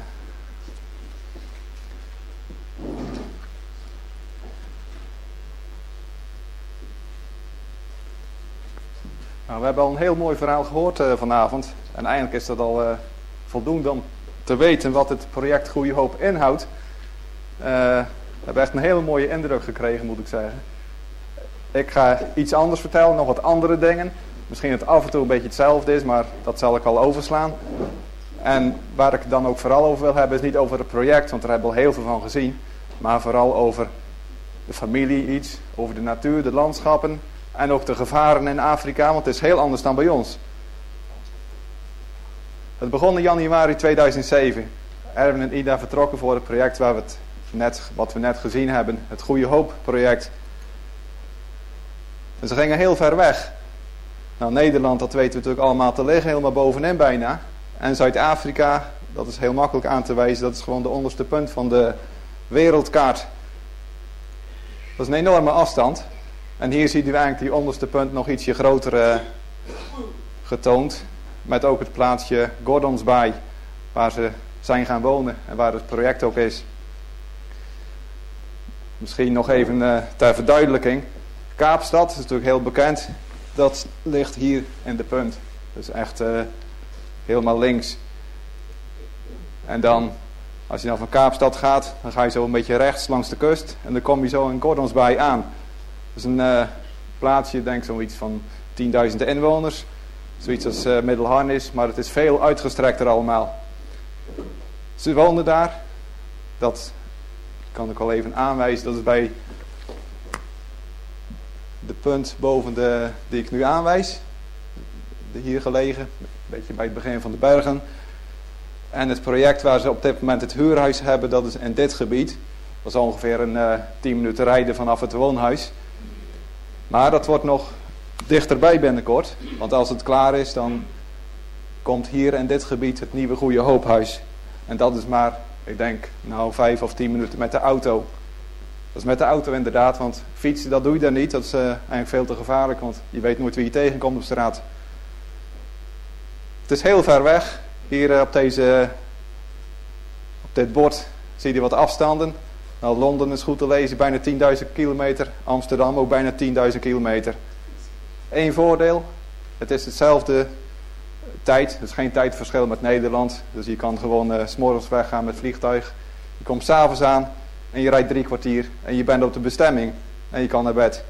Nou, we hebben al een heel mooi verhaal gehoord uh, vanavond. En eigenlijk is dat al uh, voldoende om te weten wat het project Goede Hoop inhoudt. Uh, we hebben echt een hele mooie indruk gekregen, moet ik zeggen. Ik ga iets anders vertellen, nog wat andere dingen. Misschien dat het af en toe een beetje hetzelfde is, maar dat zal ik al overslaan. En waar ik dan ook vooral over wil hebben, is niet over het project, want daar hebben we al heel veel van gezien. Maar vooral over de familie iets, over de natuur, de landschappen en ook de gevaren in Afrika, want het is heel anders dan bij ons. Het begon in januari tweeduizend zeven. Erwin en Ida vertrokken voor het project waar we het net, wat we net gezien hebben, het Goede Hoop project. En ze gingen heel ver weg. Nou, Nederland, dat weten we natuurlijk allemaal te liggen, helemaal bovenin bijna. En Zuid-Afrika, dat is heel makkelijk aan te wijzen, dat is gewoon de onderste punt van de wereldkaart. Dat is een enorme afstand. En hier zien we eigenlijk die onderste punt nog ietsje groter uh, getoond. Met ook het plaatsje Gordonsby, waar ze zijn gaan wonen en waar het project ook is. Misschien nog even uh, ter verduidelijking. Kaapstad is natuurlijk heel bekend. Dat ligt hier in de punt. Dus echt uh, helemaal links. En dan, als je dan van Kaapstad gaat, dan ga je zo een beetje rechts langs de kust. En dan kom je zo in Gordonsby aan. Dat is een uh, plaatsje, ik denk zoiets van tienduizend inwoners. Zoiets als uh, Middelharnis, maar het is veel uitgestrekter allemaal. Ze woonden daar. Dat kan ik al even aanwijzen. Dat is bij de punt boven de, die ik nu aanwijs. De hier gelegen, een beetje bij het begin van de bergen. En het project waar ze op dit moment het huurhuis hebben, dat is in dit gebied. Dat is ongeveer een uh, tien minuten rijden vanaf het woonhuis. Maar dat wordt nog dichterbij binnenkort. Want als het klaar is, dan komt hier in dit gebied het nieuwe Goede Hoophuis. En dat is maar, ik denk, nou vijf of tien minuten met de auto. Dat is met de auto inderdaad, want fietsen, dat doe je daar niet. Dat is uh, eigenlijk veel te gevaarlijk, want je weet nooit wie je tegenkomt op straat. Het is heel ver weg. Hier uh, op, deze, op dit bord zie je wat afstanden. Nou, Londen is goed te lezen, bijna tienduizend kilometer. Amsterdam ook bijna tienduizend kilometer. Eén voordeel, het is hetzelfde tijd. Er is geen tijdverschil met Nederland. Dus je kan gewoon uh, 's morgens weggaan met vliegtuig. Je komt 's avonds aan en je rijdt drie kwartier. En je bent op de bestemming. En je kan naar bed.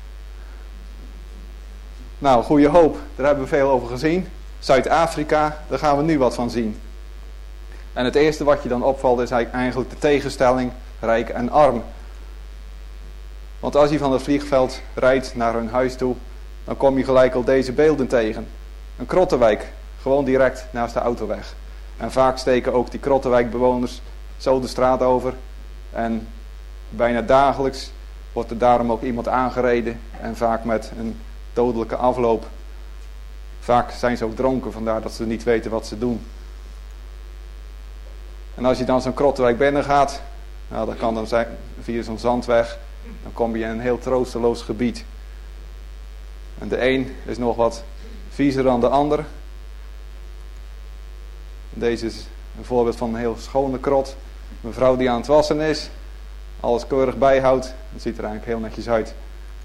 Nou, Goede Hoop, daar hebben we veel over gezien. Zuid-Afrika, daar gaan we nu wat van zien. En het eerste wat je dan opvalt is eigenlijk de tegenstelling rijk en arm. Want als je van het vliegveld rijdt naar hun huis toe, dan kom je gelijk al deze beelden tegen. Een krottenwijk, gewoon direct naast de autoweg. En vaak steken ook die krottenwijkbewoners zo de straat over. En bijna dagelijks wordt er daarom ook iemand aangereden. En vaak met een dodelijke afloop. Vaak zijn ze ook dronken, vandaar dat ze niet weten wat ze doen. En als je dan zo'n krottenwijk binnen gaat, nou, dat kan dan zijn via zo'n zandweg, dan kom je in een heel troosteloos gebied. En de een is nog wat viezer dan de ander. Deze is een voorbeeld van een heel schone krot. Een vrouw die aan het wassen is, alles keurig bijhoudt. Het ziet er eigenlijk heel netjes uit.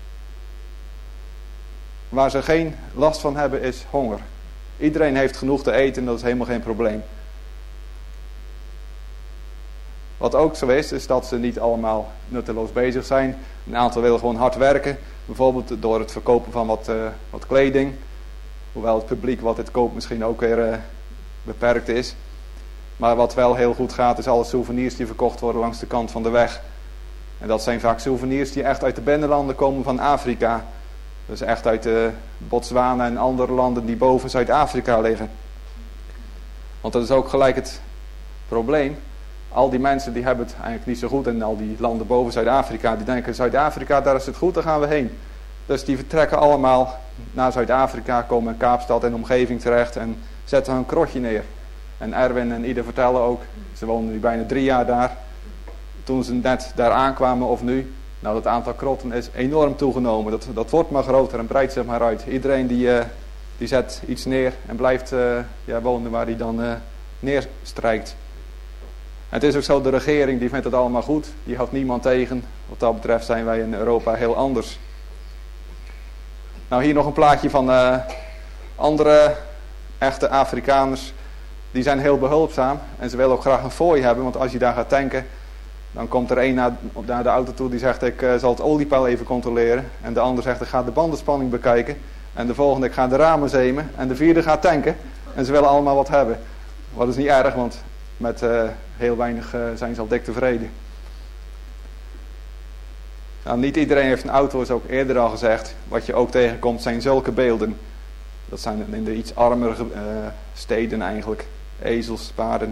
Waar ze geen last van hebben is honger. Iedereen heeft genoeg te eten, dat is helemaal geen probleem. Wat ook zo is, is dat ze niet allemaal nutteloos bezig zijn. Een aantal willen gewoon hard werken. Bijvoorbeeld door het verkopen van wat, uh, wat kleding. Hoewel het publiek wat dit koopt misschien ook weer uh, beperkt is. Maar wat wel heel goed gaat, is alle souvenirs die verkocht worden langs de kant van de weg. En dat zijn vaak souvenirs die echt uit de binnenlanden komen van Afrika. Dus echt uit de Botswana en andere landen die boven Zuid-Afrika liggen. Want dat is ook gelijk het probleem. Al die mensen die hebben het eigenlijk niet zo goed. En al die landen boven Zuid-Afrika, die denken Zuid-Afrika, daar is het goed, daar gaan we heen. Dus die vertrekken allemaal naar Zuid-Afrika, komen in Kaapstad en omgeving terecht en zetten hun krotje neer. En Erwin en Ida vertellen ook, ze wonen nu bijna drie jaar daar. Toen ze net daar aankwamen of nu, nou dat aantal krotten is enorm toegenomen. Dat, dat wordt maar groter en breidt zich maar uit. Iedereen die, uh, die zet iets neer en blijft uh, ja, wonen waar hij dan uh, neerstrijkt. En het is ook zo, de regering die vindt het allemaal goed. Die houdt niemand tegen. Wat dat betreft zijn wij in Europa heel anders. Nou, hier nog een plaatje van uh, andere echte Afrikaners. Die zijn heel behulpzaam. En ze willen ook graag een fooi hebben. Want als je daar gaat tanken, dan komt er één naar, naar de auto toe die zegt, ik uh, zal het oliepeil even controleren. En de ander zegt, ik ga de bandenspanning bekijken. En de volgende, ik ga de ramen zemen. En de vierde gaat tanken. En ze willen allemaal wat hebben. Wat is niet erg, want met uh, heel weinig uh, zijn ze al dik tevreden. Nou, niet iedereen heeft een auto, is ook eerder al gezegd. Wat je ook tegenkomt zijn zulke beelden. Dat zijn in de iets armere uh, steden eigenlijk. Ezels, paarden.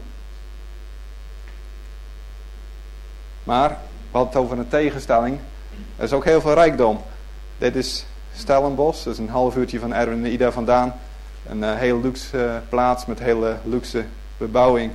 Maar, we hadden het over een tegenstelling. Er is ook heel veel rijkdom. Dit is Stellenbosch, dat is een half uurtje van Erwin en Ida vandaan. Een uh, heel luxe uh, plaats met hele luxe bebouwing.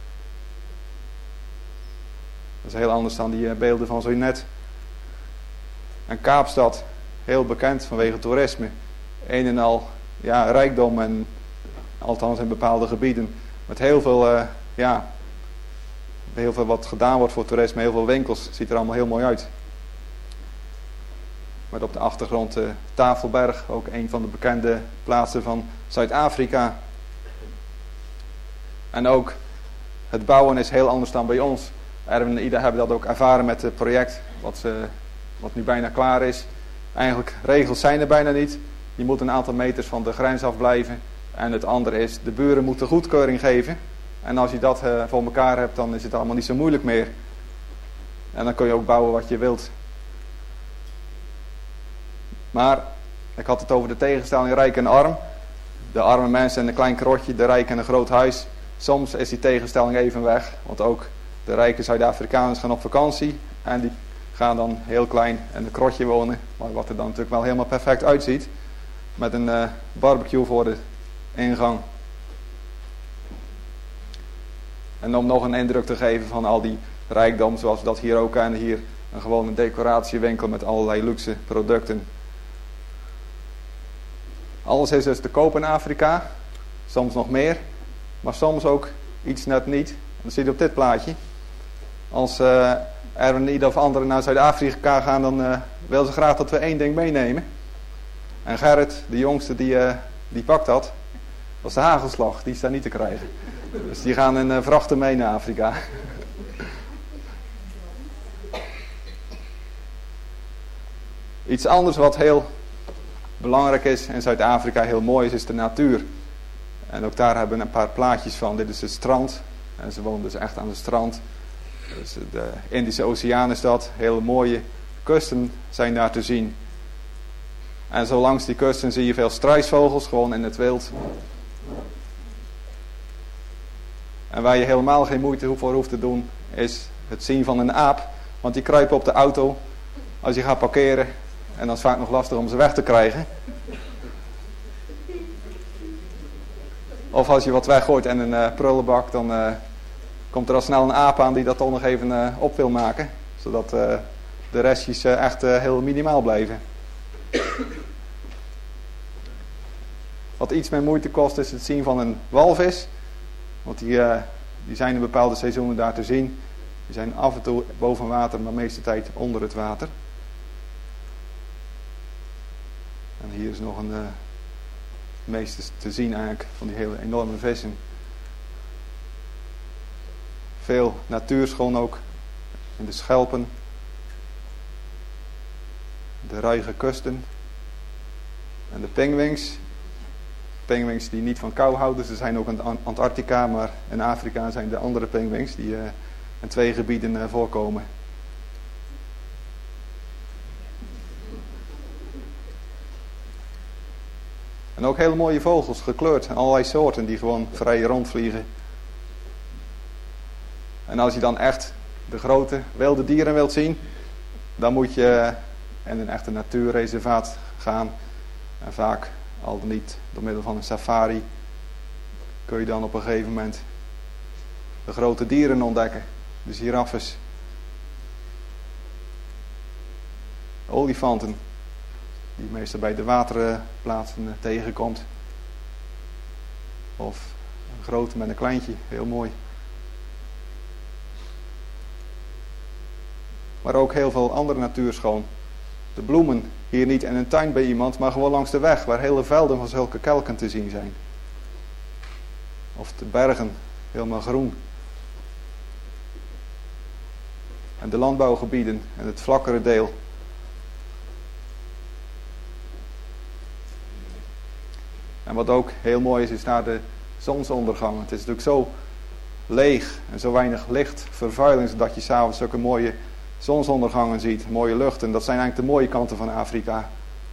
Dat is heel anders dan die uh, beelden van zo net. En Kaapstad, heel bekend vanwege toerisme. Een en al ja, rijkdom en althans in bepaalde gebieden met heel veel, uh, ja, heel veel wat gedaan wordt voor toerisme, heel veel winkels, ziet er allemaal heel mooi uit. Met op de achtergrond uh, Tafelberg, ook een van de bekende plaatsen van Zuid-Afrika. En ook het bouwen is heel anders dan bij ons. Erwin en Ida hebben dat ook ervaren met het project, wat, uh, wat nu bijna klaar is. Eigenlijk, regels zijn er bijna niet. Je moet een aantal meters van de grens afblijven. En het andere is, de buren moeten goedkeuring geven. En als je dat uh, voor elkaar hebt, dan is het allemaal niet zo moeilijk meer. En dan kun je ook bouwen wat je wilt. Maar, ik had het over de tegenstelling rijk en arm. De arme mensen en een klein krotje, de rijk en een groot huis. Soms is die tegenstelling even weg. Want ook de rijke Zuid-Afrikaners gaan op vakantie. En die gaan dan heel klein in een krotje wonen. Maar wat er dan natuurlijk wel helemaal perfect uitziet. Met een uh, barbecue voor de ingang. En om nog een indruk te geven van al die rijkdom, zoals we dat hier ook kennen. Hier een gewone decoratiewinkel met allerlei luxe producten. Alles is dus te koop in Afrika. Soms nog meer. Maar soms ook iets net niet. Dat zie je op dit plaatje. Als uh, er niet of anderen naar Zuid-Afrika gaan, dan uh, willen ze graag dat we één ding meenemen. En Gerrit, de jongste, die, uh, die pakt dat. Dat is de hagelslag, die is daar niet te krijgen. Dus die gaan in uh, vrachten mee naar Afrika. Iets anders wat heel belangrijk is in Zuid-Afrika, heel mooi is, is de natuur. En ook daar hebben we een paar plaatjes van. Dit is het strand. En ze wonen dus echt aan het strand. Dus de Indische Oceaan is dat. Hele mooie kusten zijn daar te zien. En zo langs die kusten zie je veel struisvogels, gewoon in het wild. En waar je helemaal geen moeite voor hoeft te doen, is het zien van een aap. Want die kruipen op de auto als je gaat parkeren. En dan is het vaak nog lastig om ze weg te krijgen. Of als je wat weggooit in een uh, prullenbak, dan uh, komt er al snel een aap aan die dat toch nog even uh, op wil maken. Zodat uh, de restjes uh, echt uh, heel minimaal blijven. Wat iets meer moeite kost is het zien van een walvis. Want die, uh, die zijn in bepaalde seizoenen daar te zien. Die zijn af en toe boven water, maar de meeste tijd onder het water. En hier is nog een... Uh, het meeste te zien eigenlijk van die hele enorme vissen. Veel natuurschoon ook. In de schelpen. De ruige kusten. En de pinguïns. Pinguïns die niet van kou houden. Ze zijn ook in Antarctica, maar in Afrika zijn de andere pinguïns die uh, in twee gebieden uh, voorkomen. En ook hele mooie vogels, gekleurd. En allerlei soorten die gewoon vrij rondvliegen. En als je dan echt de grote wilde dieren wilt zien, dan moet je in een echte natuurreservaat gaan. En vaak, al dan niet door middel van een safari, kun je dan op een gegeven moment de grote dieren ontdekken. De giraffes. Olifanten. Die je meestal bij de waterplaatsen tegenkomt. Of een grote met een kleintje, heel mooi. Maar ook heel veel andere natuurschoon. De bloemen, hier niet in een tuin bij iemand, maar gewoon langs de weg, waar hele velden van zulke kelken te zien zijn. Of de bergen, helemaal groen. En de landbouwgebieden en het vlakkere deel. En wat ook heel mooi is, is naar de zonsondergang. Het is natuurlijk zo leeg en zo weinig lichtvervuiling, zodat je s'avonds zulke mooie zonsondergangen ziet, mooie lucht. En dat zijn eigenlijk de mooie kanten van Afrika.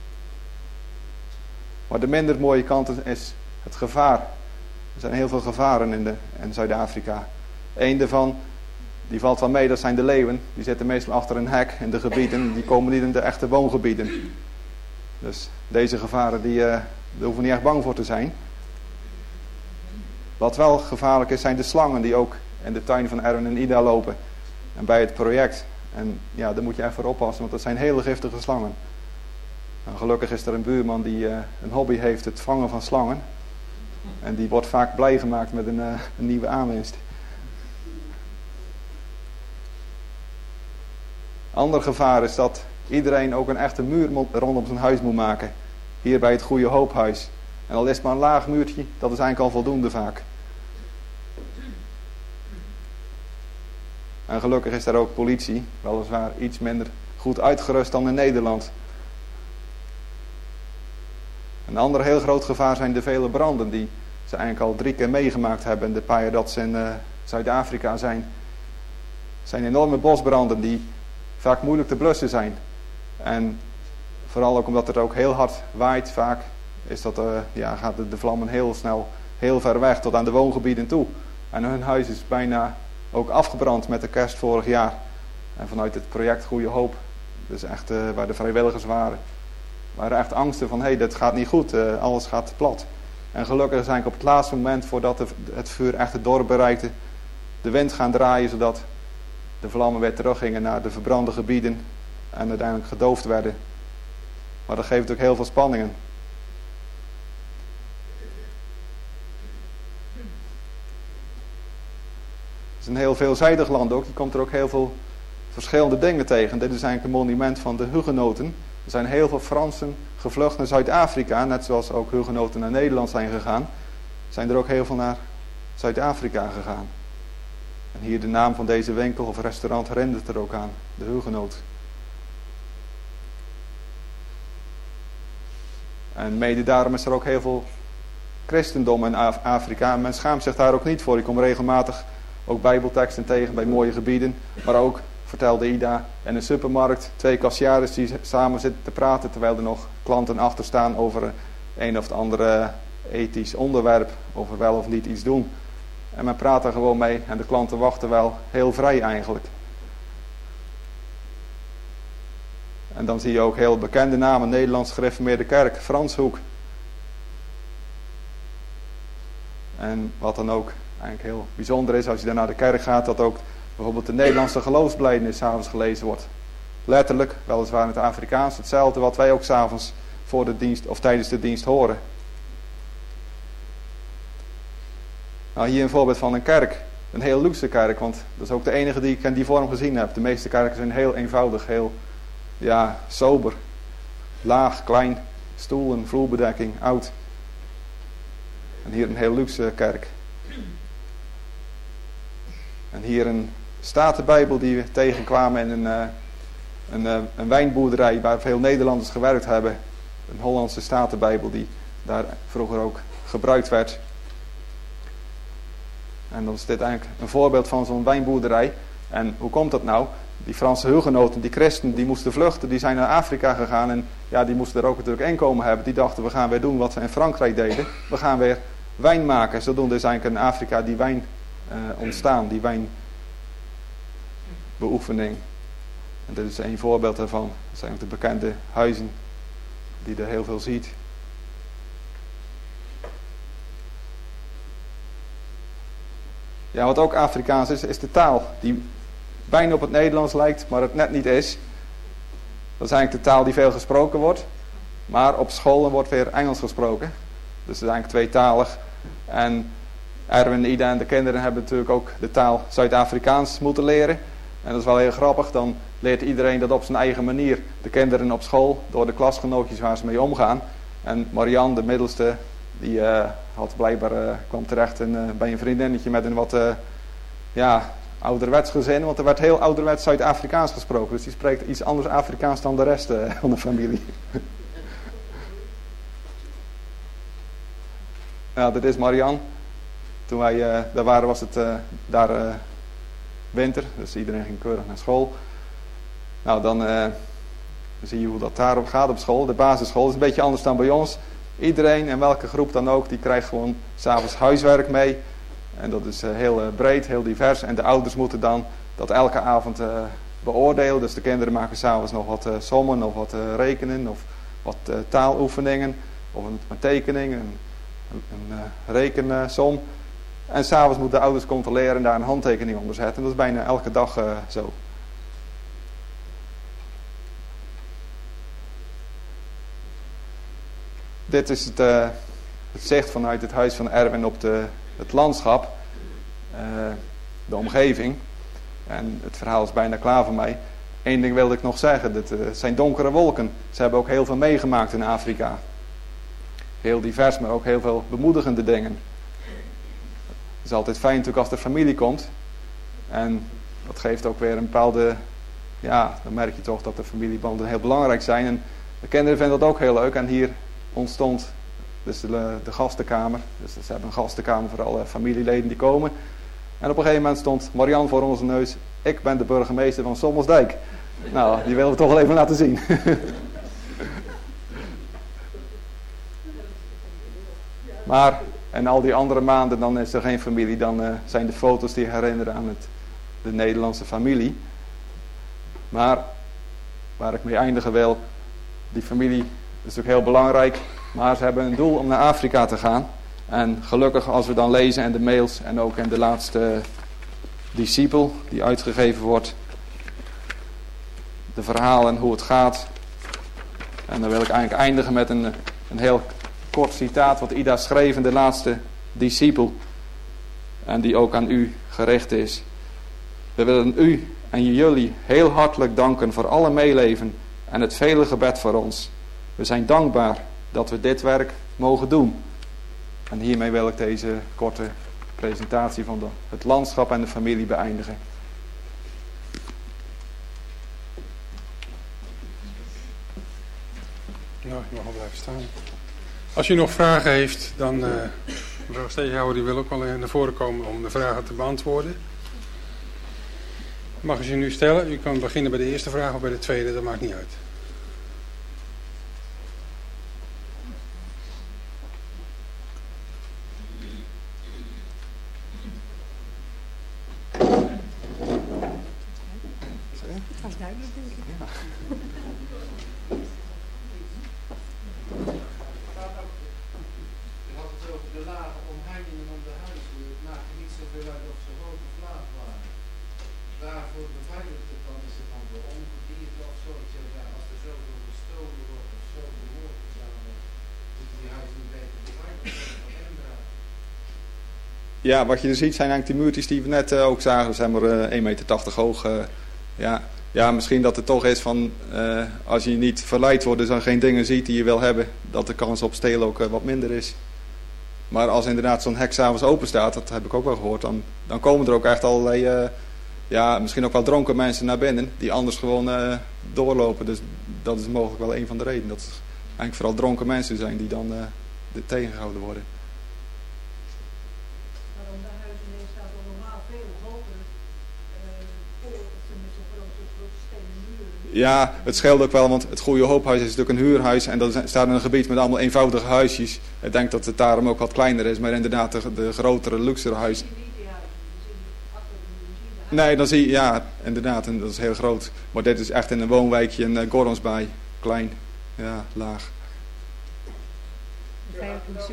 Maar de minder mooie kanten is het gevaar. Er zijn heel veel gevaren in, de, in Zuid-Afrika. Eén daarvan, die valt wel mee, dat zijn de leeuwen. Die zitten meestal achter een hek in de gebieden. Die komen niet in de echte woongebieden. Dus deze gevaren, die, uh, daar hoeven we niet echt bang voor te zijn. Wat wel gevaarlijk is, zijn de slangen die ook in de tuin van Erwin en Ida lopen. En bij het project. En ja, daar moet je echt voor oppassen, want dat zijn hele giftige slangen. Nou, En gelukkig is er een buurman die uh, een hobby heeft, het vangen van slangen. En die wordt vaak blij gemaakt met een, uh, een nieuwe aanwinst. Ander gevaar is dat iedereen ook een echte muur rondom zijn huis moet maken. Hier bij het Goede Hoophuis. En al is het maar een laag muurtje, dat is eigenlijk al voldoende vaak. En gelukkig is daar ook politie, weliswaar iets minder goed uitgerust dan in Nederland. Een ander heel groot gevaar zijn de vele branden die ze eigenlijk al drie keer meegemaakt hebben. De paar jaar dat ze in uh, Zuid-Afrika zijn. Het zijn enorme bosbranden die vaak moeilijk te blussen zijn. En vooral ook omdat het ook heel hard waait vaak, is dat, uh, ja, gaat de, de vlammen heel snel, heel ver weg tot aan de woongebieden toe. En hun huis is bijna ook afgebrand met de kerst vorig jaar. En vanuit het project Goede Hoop, dus echt uh, waar de vrijwilligers waren, waren echt angsten van, hé, hey, dit gaat niet goed, uh, alles gaat plat. En gelukkig is eigenlijk op het laatste moment, voordat de, het vuur echt het dorp bereikte, de wind gaan draaien, zodat de vlammen weer teruggingen naar de verbrande gebieden en uiteindelijk gedoofd werden. Maar dat geeft ook heel veel spanningen. Het is een heel veelzijdig land ook. Je komt er ook heel veel verschillende dingen tegen. Dit is eigenlijk een monument van de hugenoten. Er zijn heel veel Fransen gevlucht naar Zuid-Afrika, net zoals ook hugenoten naar Nederland zijn gegaan. Zijn er ook heel veel naar Zuid-Afrika gegaan. En hier de naam van deze winkel of restaurant herinnert er ook aan, de hugenoot. En mede daarom is er ook heel veel christendom in Afrika. En men schaamt zich daar ook niet voor. Ik kom regelmatig ook bijbelteksten tegen bij mooie gebieden. Maar ook, vertelde Ida, in een supermarkt twee kassiares die samen zitten te praten terwijl er nog klanten achter staan over een of het andere ethisch onderwerp. Over wel of niet iets doen. En men praat er gewoon mee en de klanten wachten wel heel vrij eigenlijk. En dan zie je ook heel bekende namen. Nederlands Gereformeerde Kerk, Franshoek. En wat dan ook eigenlijk heel bijzonder is als je daar naar de kerk gaat, dat ook bijvoorbeeld de Nederlandse geloofsbelijdenis 's avonds gelezen wordt. Letterlijk, weliswaar in het Afrikaans, hetzelfde wat wij ook 's avonds voor de dienst of tijdens de dienst horen. Nou, hier een voorbeeld van een kerk. Een heel luxe kerk, want dat is ook de enige die ik in die vorm gezien heb. De meeste kerken zijn heel eenvoudig, heel ja, sober. Laag, klein, stoelen, vloerbedekking, oud. En hier een heel luxe kerk. En hier een Statenbijbel die we tegenkwamen in een, uh, een, uh, een wijnboerderij waar veel Nederlanders gewerkt hebben. Een Hollandse Statenbijbel die daar vroeger ook gebruikt werd. En dan is dit eigenlijk een voorbeeld van zo'n wijnboerderij. En hoe komt dat nou? Die Franse hugenoten, die christen, die moesten vluchten, die zijn naar Afrika gegaan. En ja, die moesten er ook natuurlijk inkomen hebben. Die dachten, we gaan weer doen wat ze in Frankrijk deden. We gaan weer wijn maken. Zodoende is eigenlijk in Afrika die wijn uh, ontstaan, die wijnbeoefening. En dit is een voorbeeld daarvan. Dat zijn ook de bekende huizen die je er heel veel ziet. Ja, wat ook Afrikaans is, is de taal. Die bijna op het Nederlands lijkt, maar het net niet is. Dat is eigenlijk de taal die veel gesproken wordt. Maar op scholen wordt weer Engels gesproken. Dus het is eigenlijk tweetalig. En Erwin, Ida en de kinderen hebben natuurlijk ook de taal Zuid-Afrikaans moeten leren. En dat is wel heel grappig. Dan leert iedereen dat op zijn eigen manier. De kinderen op school, door de klasgenootjes waar ze mee omgaan. En Marianne, de middelste, die uh, had blijkbaar, uh, kwam terecht in, uh, bij een vriendinnetje met een wat uh, ja, ouderwets gezin. Want er werd heel ouderwets Zuid-Afrikaans gesproken. Dus die spreekt iets anders Afrikaans dan de rest uh, van de familie. Ja, dit is Marianne. Toen wij uh, daar waren was het uh, daar uh, winter. Dus iedereen ging keurig naar school. Nou, dan uh, zie je hoe dat daarop gaat op school. De basisschool is een beetje anders dan bij ons. Iedereen, en welke groep dan ook, die krijgt gewoon 's avonds huiswerk mee. En dat is uh, heel uh, breed, heel divers. En de ouders moeten dan dat elke avond uh, beoordelen. Dus de kinderen maken 's avonds nog wat uh, sommen, of wat uh, rekenen, of wat uh, taaloefeningen, of een, een tekening, een, een, een uh, rekensom. En 's avonds moeten de ouders controleren en daar een handtekening onder zetten. En dat is bijna elke dag uh, zo. dit is het, uh, het zicht vanuit het huis van Erwin op de, het landschap. Uh, de omgeving. En het verhaal is bijna klaar voor mij. Eén ding wilde ik nog zeggen. Het uh, zijn donkere wolken. Ze hebben ook heel veel meegemaakt in Afrika. Heel divers, maar ook heel veel bemoedigende dingen. Het is altijd fijn natuurlijk als de familie komt. En dat geeft ook weer een bepaalde... Ja, dan merk je toch dat de familiebanden heel belangrijk zijn. En de kinderen vinden dat ook heel leuk. En hier ontstond dus de, de gastenkamer. Dus ze hebben een gastenkamer voor alle familieleden die komen. En op een gegeven moment stond Marianne voor onze neus. Ik ben de burgemeester van Sommelsdijk. Nou, die willen we toch wel even laten zien. Maar, en al die andere maanden, dan is er geen familie. Dan uh, zijn de foto's die herinneren aan het, de Nederlandse familie. Maar, waar ik mee eindigen wil, die familie is natuurlijk heel belangrijk. Maar ze hebben een doel om naar Afrika te gaan. En gelukkig als we dan lezen in de mails en ook in de laatste discipel die uitgegeven wordt. De verhalen hoe het gaat. En dan wil ik eigenlijk eindigen met een, een heel kort citaat wat Ida schreef in de laatste discipel. En die ook aan u gericht is. We willen u en jullie heel hartelijk danken voor alle meeleven en het vele gebed voor ons. We zijn dankbaar dat we dit werk mogen doen. En hiermee wil ik deze korte presentatie van de, het landschap en de familie beëindigen. Nou, je mag wel blijven staan. Als u nog vragen heeft, dan uh, mevrouw Stegenhouwer die wil ook wel naar voren komen om de vragen te beantwoorden. Mag u ze nu stellen? U kan beginnen bij de eerste vraag of bij de tweede, dat maakt niet uit. Dat was duidelijk, denk ik. Ja. Je had het over de lage omheiningen om de huizen. Het maakt niet zoveel uit of ze rood of laag waren. Daarvoor beveiligt het dan, is het dan door ongedierte of zo. Ik zeg, ja, als er zoveel gestolen wordt of zoveel wordt verzameld, moeten die huizen een beetje beveiligd worden. Ja, wat je er ziet zijn eigenlijk die muurtjes die we net uh, ook zagen. Ze zijn maar uh, één meter tachtig hoog. Uh, ja. ja, misschien dat het toch is van... Uh, als je niet verleid wordt, dus dan geen dingen ziet die je wil hebben... dat de kans op stelen ook uh, wat minder is. Maar als inderdaad zo'n hek 's avonds open staat, dat heb ik ook wel gehoord... dan, dan komen er ook echt allerlei... Uh, ja, misschien ook wel dronken mensen naar binnen... die anders gewoon uh, doorlopen. Dus dat is mogelijk wel een van de redenen. Dat het eigenlijk vooral dronken mensen zijn die dan uh, tegengehouden worden. Ja, het scheelt ook wel, want het Goede Hoophuis is natuurlijk een huurhuis en dat staat in een gebied met allemaal eenvoudige huisjes. Ik denk dat het daarom ook wat kleiner is, maar inderdaad de, de grotere, luxere huizen. Nee, dan zie je, ja, inderdaad, en dat is heel groot. Maar dit is echt in een woonwijkje in uh, Gordonsbaai, klein, ja, laag. Ja,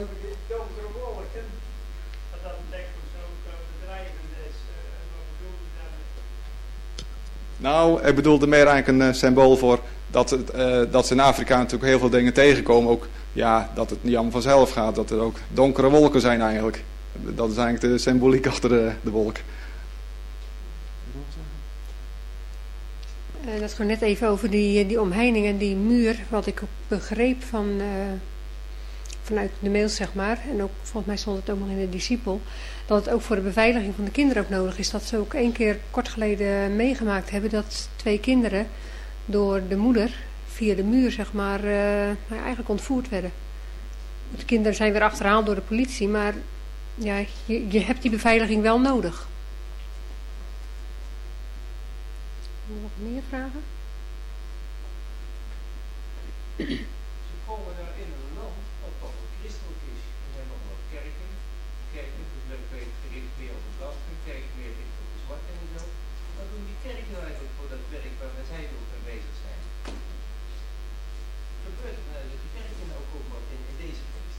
Nou, ik bedoelde meer eigenlijk een uh, symbool voor dat, het, uh, dat ze in Afrika natuurlijk heel veel dingen tegenkomen. Ook ja, dat het niet allemaal vanzelf gaat. Dat er ook donkere wolken zijn eigenlijk. Dat is eigenlijk de symboliek achter de, de wolk. Uh, dat gewoon net even over die, die omheining en die muur. Wat ik ook begreep van, uh, vanuit de mails, zeg maar. En ook volgens mij stond het ook nog in de discipel. Dat het ook voor de beveiliging van de kinderen ook nodig is. Dat ze ook één keer kort geleden meegemaakt hebben. Dat twee kinderen door de moeder via de muur, zeg maar, uh, eigenlijk ontvoerd werden. De kinderen zijn weer achterhaald door de politie. Maar ja, je, je hebt die beveiliging wel nodig. Nog meer vragen? Ze komen daar in een land dat toch wel christelijk is. Er zijn nog wat kerken. Kerken, dus leuk weten, gericht meer op het land. Kerken meer richt op de zwarte en zo. Wat doen die kerken nou eigenlijk voor dat werk waar zij ook mee bezig zijn? Gebeurt uh, de kerken ook ook wat in, in deze feest?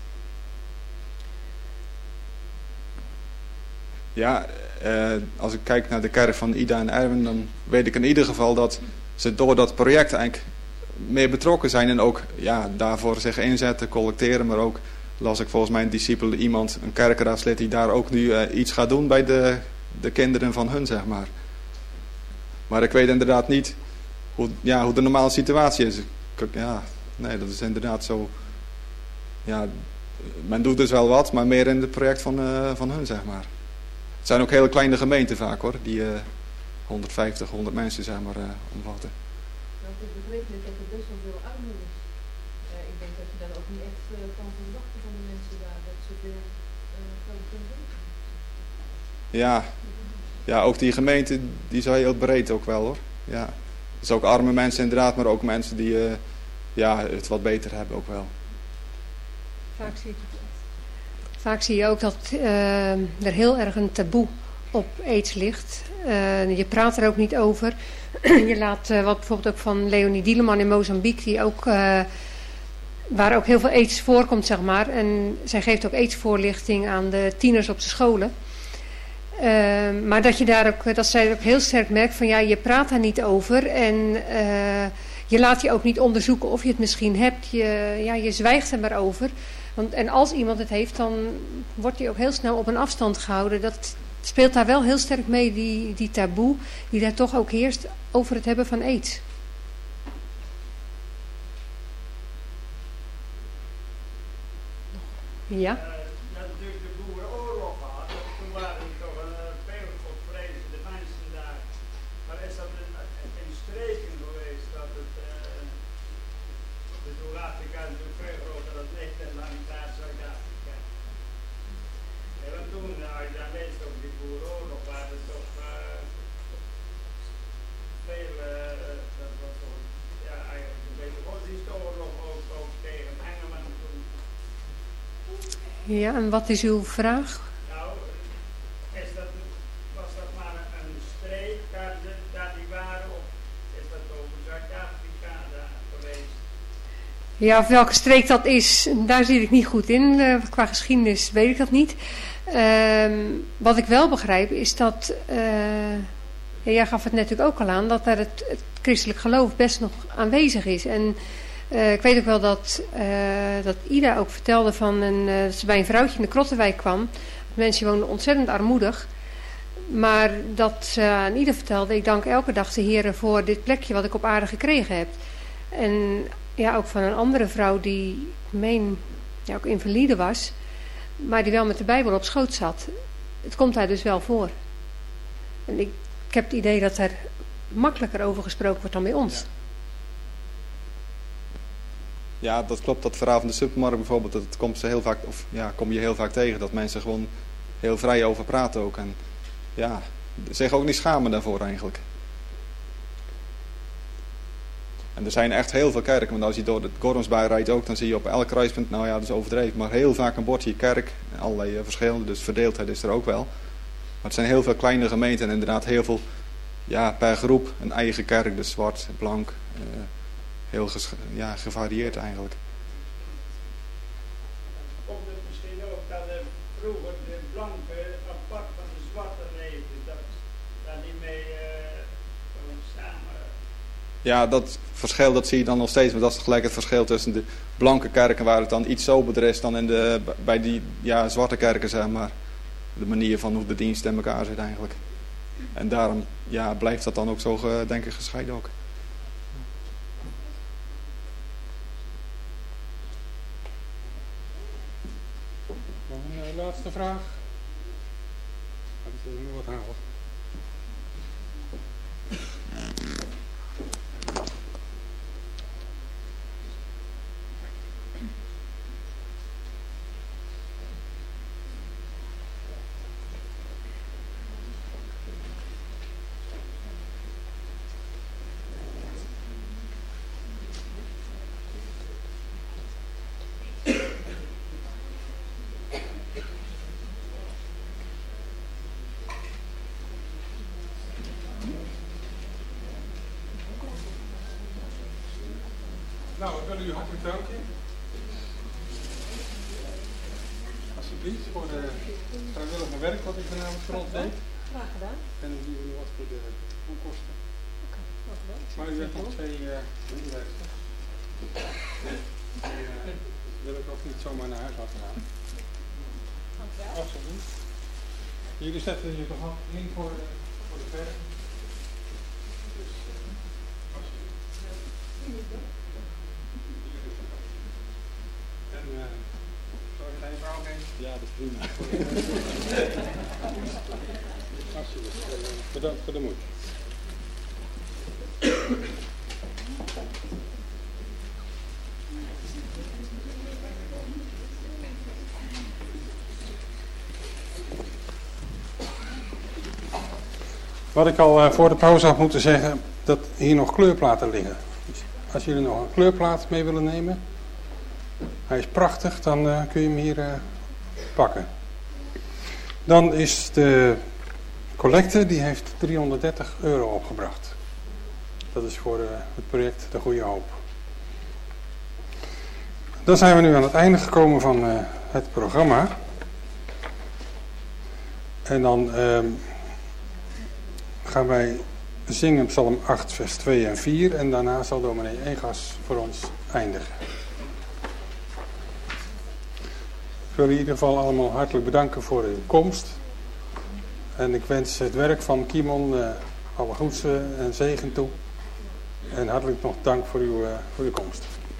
Ja, uh, als ik kijk naar de kerk van Ida en Erwin, dan weet ik in ieder geval dat ze door dat project eigenlijk meer betrokken zijn en ook ja, daarvoor zich inzetten, collecteren. Maar ook las ik volgens mijn discipel iemand, een kerkenraadslid, die daar ook nu uh, iets gaat doen bij de, de kinderen van hun, zeg maar. Maar ik weet inderdaad niet hoe, ja, hoe de normale situatie is. Ik, ja, nee, dat is inderdaad zo. Ja, men doet dus wel wat, maar meer in het project van, uh, van hun, zeg maar. Het zijn ook hele kleine gemeenten vaak, hoor, die uh, honderdvijftig, honderd mensen, zeg maar, uh, omvatten. Nou, ik begreep net dat er best wel veel armoede is. Uh, ik denk dat je dan ook niet echt uh, kan verwachten van de mensen daar, dat ze veel uh, geld kunnen doen. Ja. Ja, ook die gemeente, die is heel breed ook wel, hoor. Ja. Dus ook arme mensen inderdaad, maar ook mensen die uh, ja, het wat beter hebben ook wel. Vaak zie, Vaak zie je ook dat uh, er heel erg een taboe op aids ligt. Uh, je praat er ook niet over. Je laat uh, wat bijvoorbeeld ook van Leonie Dieleman in Mozambique, die ook, uh, waar ook heel veel aids voorkomt, zeg maar. En zij geeft ook aidsvoorlichting aan de tieners op de scholen. Uh, maar dat je daar ook, dat zij ook heel sterk merkt van ja, je praat daar niet over en uh, je laat je ook niet onderzoeken of je het misschien hebt. Je, ja, je zwijgt er maar over. Want, en als iemand het heeft, dan wordt hij ook heel snel op een afstand gehouden. Dat speelt daar wel heel sterk mee, die, die taboe, die daar toch ook heerst over het hebben van aids. Ja? Ja, en wat is uw vraag? Nou, is dat, was dat maar een streek daar, de, daar die waren, of is dat over Zuid-Afrika daar geweest? Ja, of welke streek dat is, daar zit ik niet goed in. Uh, qua geschiedenis weet ik dat niet. Uh, wat ik wel begrijp is dat, uh, ja, jij gaf het natuurlijk ook al aan, dat daar het, het christelijk geloof best nog aanwezig is. En Uh, ik weet ook wel dat, uh, dat Ida ook vertelde van een, uh, dat ze bij een vrouwtje in de Krottenwijk kwam. Mensen woonden ontzettend armoedig. Maar dat ze aan Ida vertelde, ik dank elke dag de Heer voor dit plekje wat ik op aarde gekregen heb. En ja, ook van een andere vrouw die, ik meen, ja, ook invalide was. Maar die wel met de Bijbel op schoot zat. Het komt daar dus wel voor. En ik, ik heb het idee dat er makkelijker over gesproken wordt dan bij ons. Ja. Ja, dat klopt. Dat verhaal van de supermarkt bijvoorbeeld, dat komt ze heel vaak, of ja, kom je heel vaak tegen. Dat mensen gewoon heel vrij over praten ook. En ja, zich ook niet schamen daarvoor eigenlijk. En er zijn echt heel veel kerken. Want als je door het Gormsbaai rijdt ook, dan zie je op elk kruispunt, nou ja, dat is overdreven, maar heel vaak een bordje kerk. Allerlei uh, verschillende, dus verdeeldheid is er ook wel. Maar het zijn heel veel kleine gemeenten en inderdaad heel veel, ja, per groep een eigen kerk. Dus zwart, blank, uh, heel ja, gevarieerd eigenlijk. Komt het misschien ook dat er vroeger de blanke apart van de zwarte leefden, dat daar niet mee uh, samen... Ja, dat verschil dat zie je dan nog steeds, maar dat is gelijk het verschil tussen de blanke kerken waar het dan iets soberder is dan in de, bij die ja, zwarte kerken, zeg maar. De manier van hoe de dienst in elkaar zit eigenlijk. En daarom ja, blijft dat dan ook zo, denk ik, gescheiden ook. Een uh, laatste vraag. Dat is nu wat halen. Nou, ik wil u hartelijk danken. Alsjeblieft voor de vrijwillige werk wat u vanavond voor ons deed. Graag gedaan. En dan zien we nu wat voor de onkosten. Oké, okay, Maar u hebt nog twee uh, onderwijzers. wil ik ook niet zomaar naar huis laten gaan. Absoluut. Jullie zetten je toch al in voor de, voor de verf. Dus, uh, alsjeblieft. En, uh, zou je het even vrouw nemen? Ja, dat is prima. Alsjeblieft. Bedankt voor de moeite. Wat ik al uh, voor de pauze had moeten zeggen, dat hier nog kleurplaten liggen. Dus als jullie nog een kleurplaat mee willen nemen, hij is prachtig, dan uh, kun je hem hier uh, pakken. Dan is de collecte, die heeft driehonderddertig euro opgebracht. Dat is voor uh, het project De Goede Hoop. Dan zijn we nu aan het einde gekomen van uh, het programma. En dan uh, gaan wij zingen Psalm acht, vers twee en vier. En daarna zal dominee Egas voor ons eindigen. Ik wil in ieder geval allemaal hartelijk bedanken voor uw komst. En ik wens het werk van Kimon uh, alle goeds uh, en zegen toe. En hartelijk nog dank voor uw, uh, voor uw komst.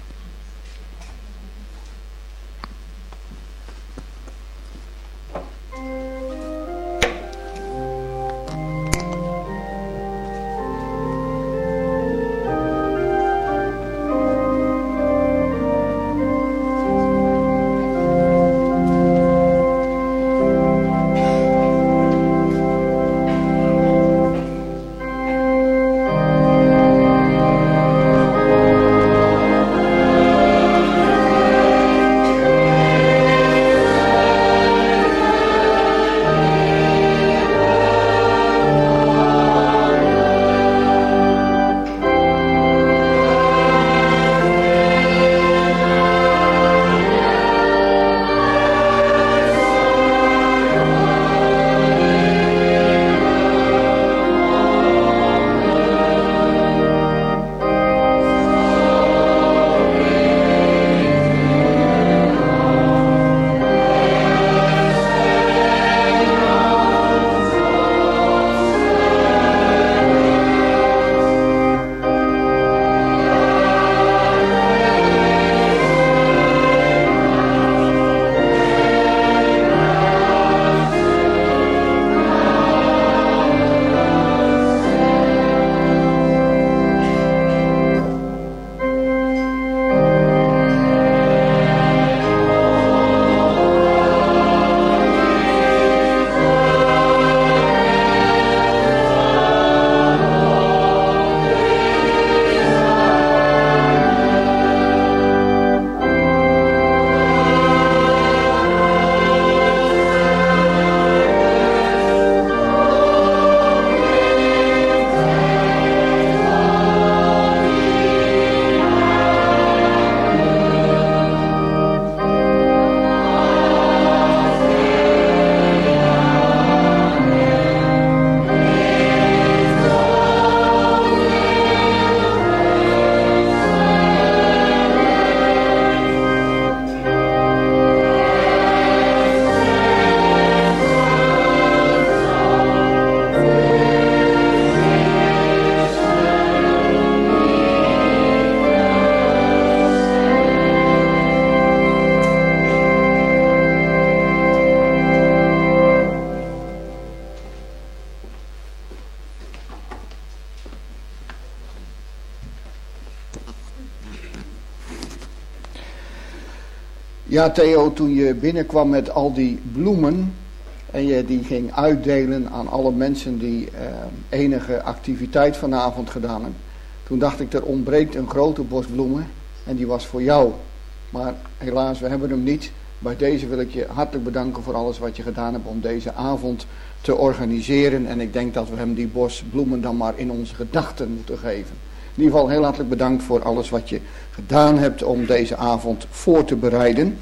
Ja, Theo, toen je binnenkwam met al die bloemen en je die ging uitdelen aan alle mensen die eh, enige activiteit vanavond gedaan hebben, toen dacht ik, er ontbreekt een grote bos bloemen en die was voor jou. Maar helaas, we hebben hem niet. Bij deze wil ik je hartelijk bedanken voor alles wat je gedaan hebt om deze avond te organiseren. En ik denk dat we hem die bos bloemen dan maar in onze gedachten moeten geven. In ieder geval heel hartelijk bedankt voor alles wat je gedaan hebt om deze avond voor te bereiden.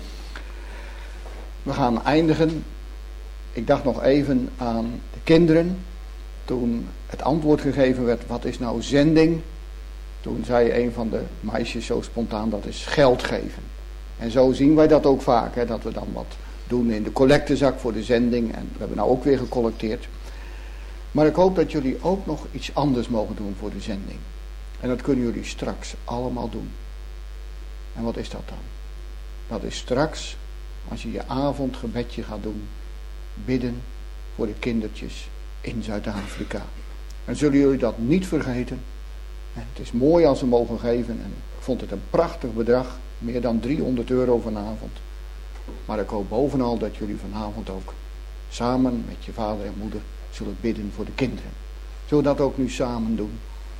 We gaan eindigen. Ik dacht nog even aan de kinderen. Toen het antwoord gegeven werd, wat is nou zending? Toen zei een van de meisjes zo spontaan, dat is geld geven. En zo zien wij dat ook vaak, hè, dat we dan wat doen in de collectezak voor de zending. En we hebben nou ook weer gecollecteerd. Maar ik hoop dat jullie ook nog iets anders mogen doen voor de zending. En dat kunnen jullie straks allemaal doen. En wat is dat dan? Dat is straks, als je je avondgebedje gaat doen, bidden voor de kindertjes in Zuid-Afrika. En zullen jullie dat niet vergeten? En het is mooi als ze mogen geven. En ik vond het een prachtig bedrag. Meer dan driehonderd euro vanavond. Maar ik hoop bovenal dat jullie vanavond ook samen met je vader en moeder zullen bidden voor de kinderen. Zullen we dat ook nu samen doen?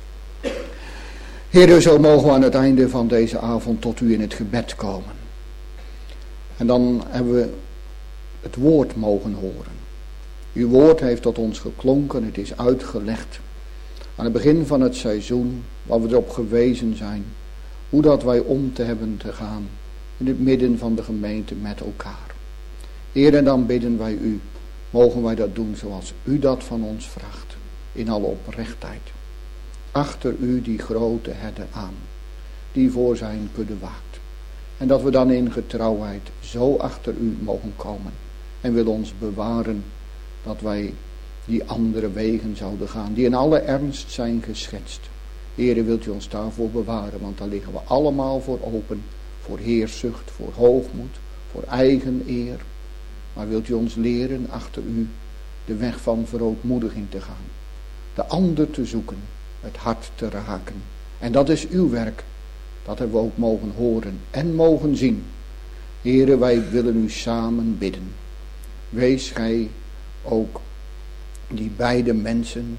Heer, zo mogen we aan het einde van deze avond tot u in het gebed komen. En dan hebben we het woord mogen horen. Uw woord heeft tot ons geklonken, het is uitgelegd. Aan het begin van het seizoen, waar we erop gewezen zijn, hoe dat wij om te hebben te gaan in het midden van de gemeente met elkaar. Heer, en dan bidden wij u, mogen wij dat doen zoals u dat van ons vraagt, in alle oprechtheid. Achter u die grote herder aan, die voor zijn kudde waakt. En dat we dan in getrouwheid zo achter u mogen komen en wil ons bewaren dat wij die andere wegen zouden gaan, die in alle ernst zijn geschetst. Heere, wilt u ons daarvoor bewaren, want daar liggen we allemaal voor open, voor heerzucht, voor hoogmoed, voor eigen eer. Maar wilt u ons leren achter u de weg van verootmoediging te gaan, de ander te zoeken, het hart te raken. En dat is uw werk, dat hebben we ook mogen horen en mogen zien. Heere, wij willen u samen bidden. Wees gij ook die beide mensen,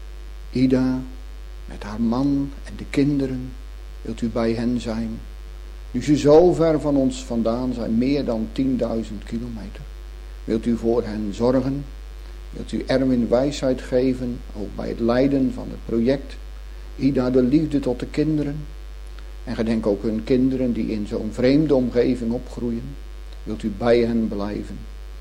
Ida met haar man en de kinderen, wilt u bij hen zijn. Nu ze zo ver van ons vandaan zijn, meer dan tienduizend kilometer. Wilt u voor hen zorgen? Wilt u Erwin wijsheid geven, ook bij het leiden van het project? Ida de liefde tot de kinderen. En gedenk ook hun kinderen die in zo'n vreemde omgeving opgroeien. Wilt u bij hen blijven?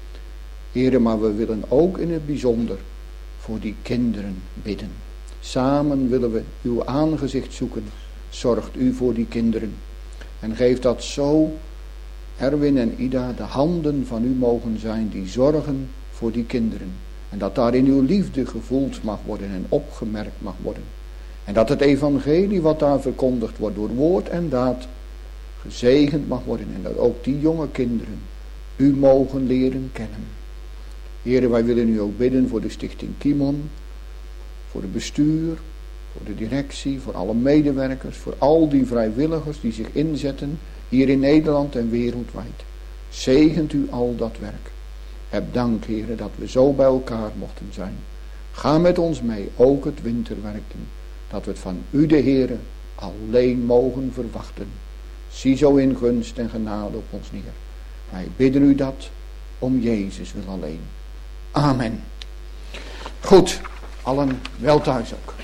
Heren, maar we willen ook in het bijzonder voor die kinderen bidden. Samen willen we uw aangezicht zoeken. Zorgt u voor die kinderen. En geef dat zo Erwin en Ida de handen van u mogen zijn die zorgen voor die kinderen. En dat daarin uw liefde gevoeld mag worden en opgemerkt mag worden. En dat het evangelie wat daar verkondigd wordt door woord en daad gezegend mag worden. En dat ook die jonge kinderen u mogen leren kennen. Heren, wij willen u ook bidden voor de stichting Kimon, voor het bestuur, voor de directie, voor alle medewerkers, voor al die vrijwilligers die zich inzetten hier in Nederland en wereldwijd. Zegent u al dat werk. Heb dank, heren, dat we zo bij elkaar mochten zijn. Ga met ons mee, ook het winterwerk doen, dat we het van u, de Heere, alleen mogen verwachten. Zie zo in gunst en genade op ons neer. Wij bidden u dat om Jezus wil alleen. Amen. Goed, allen wel thuis ook.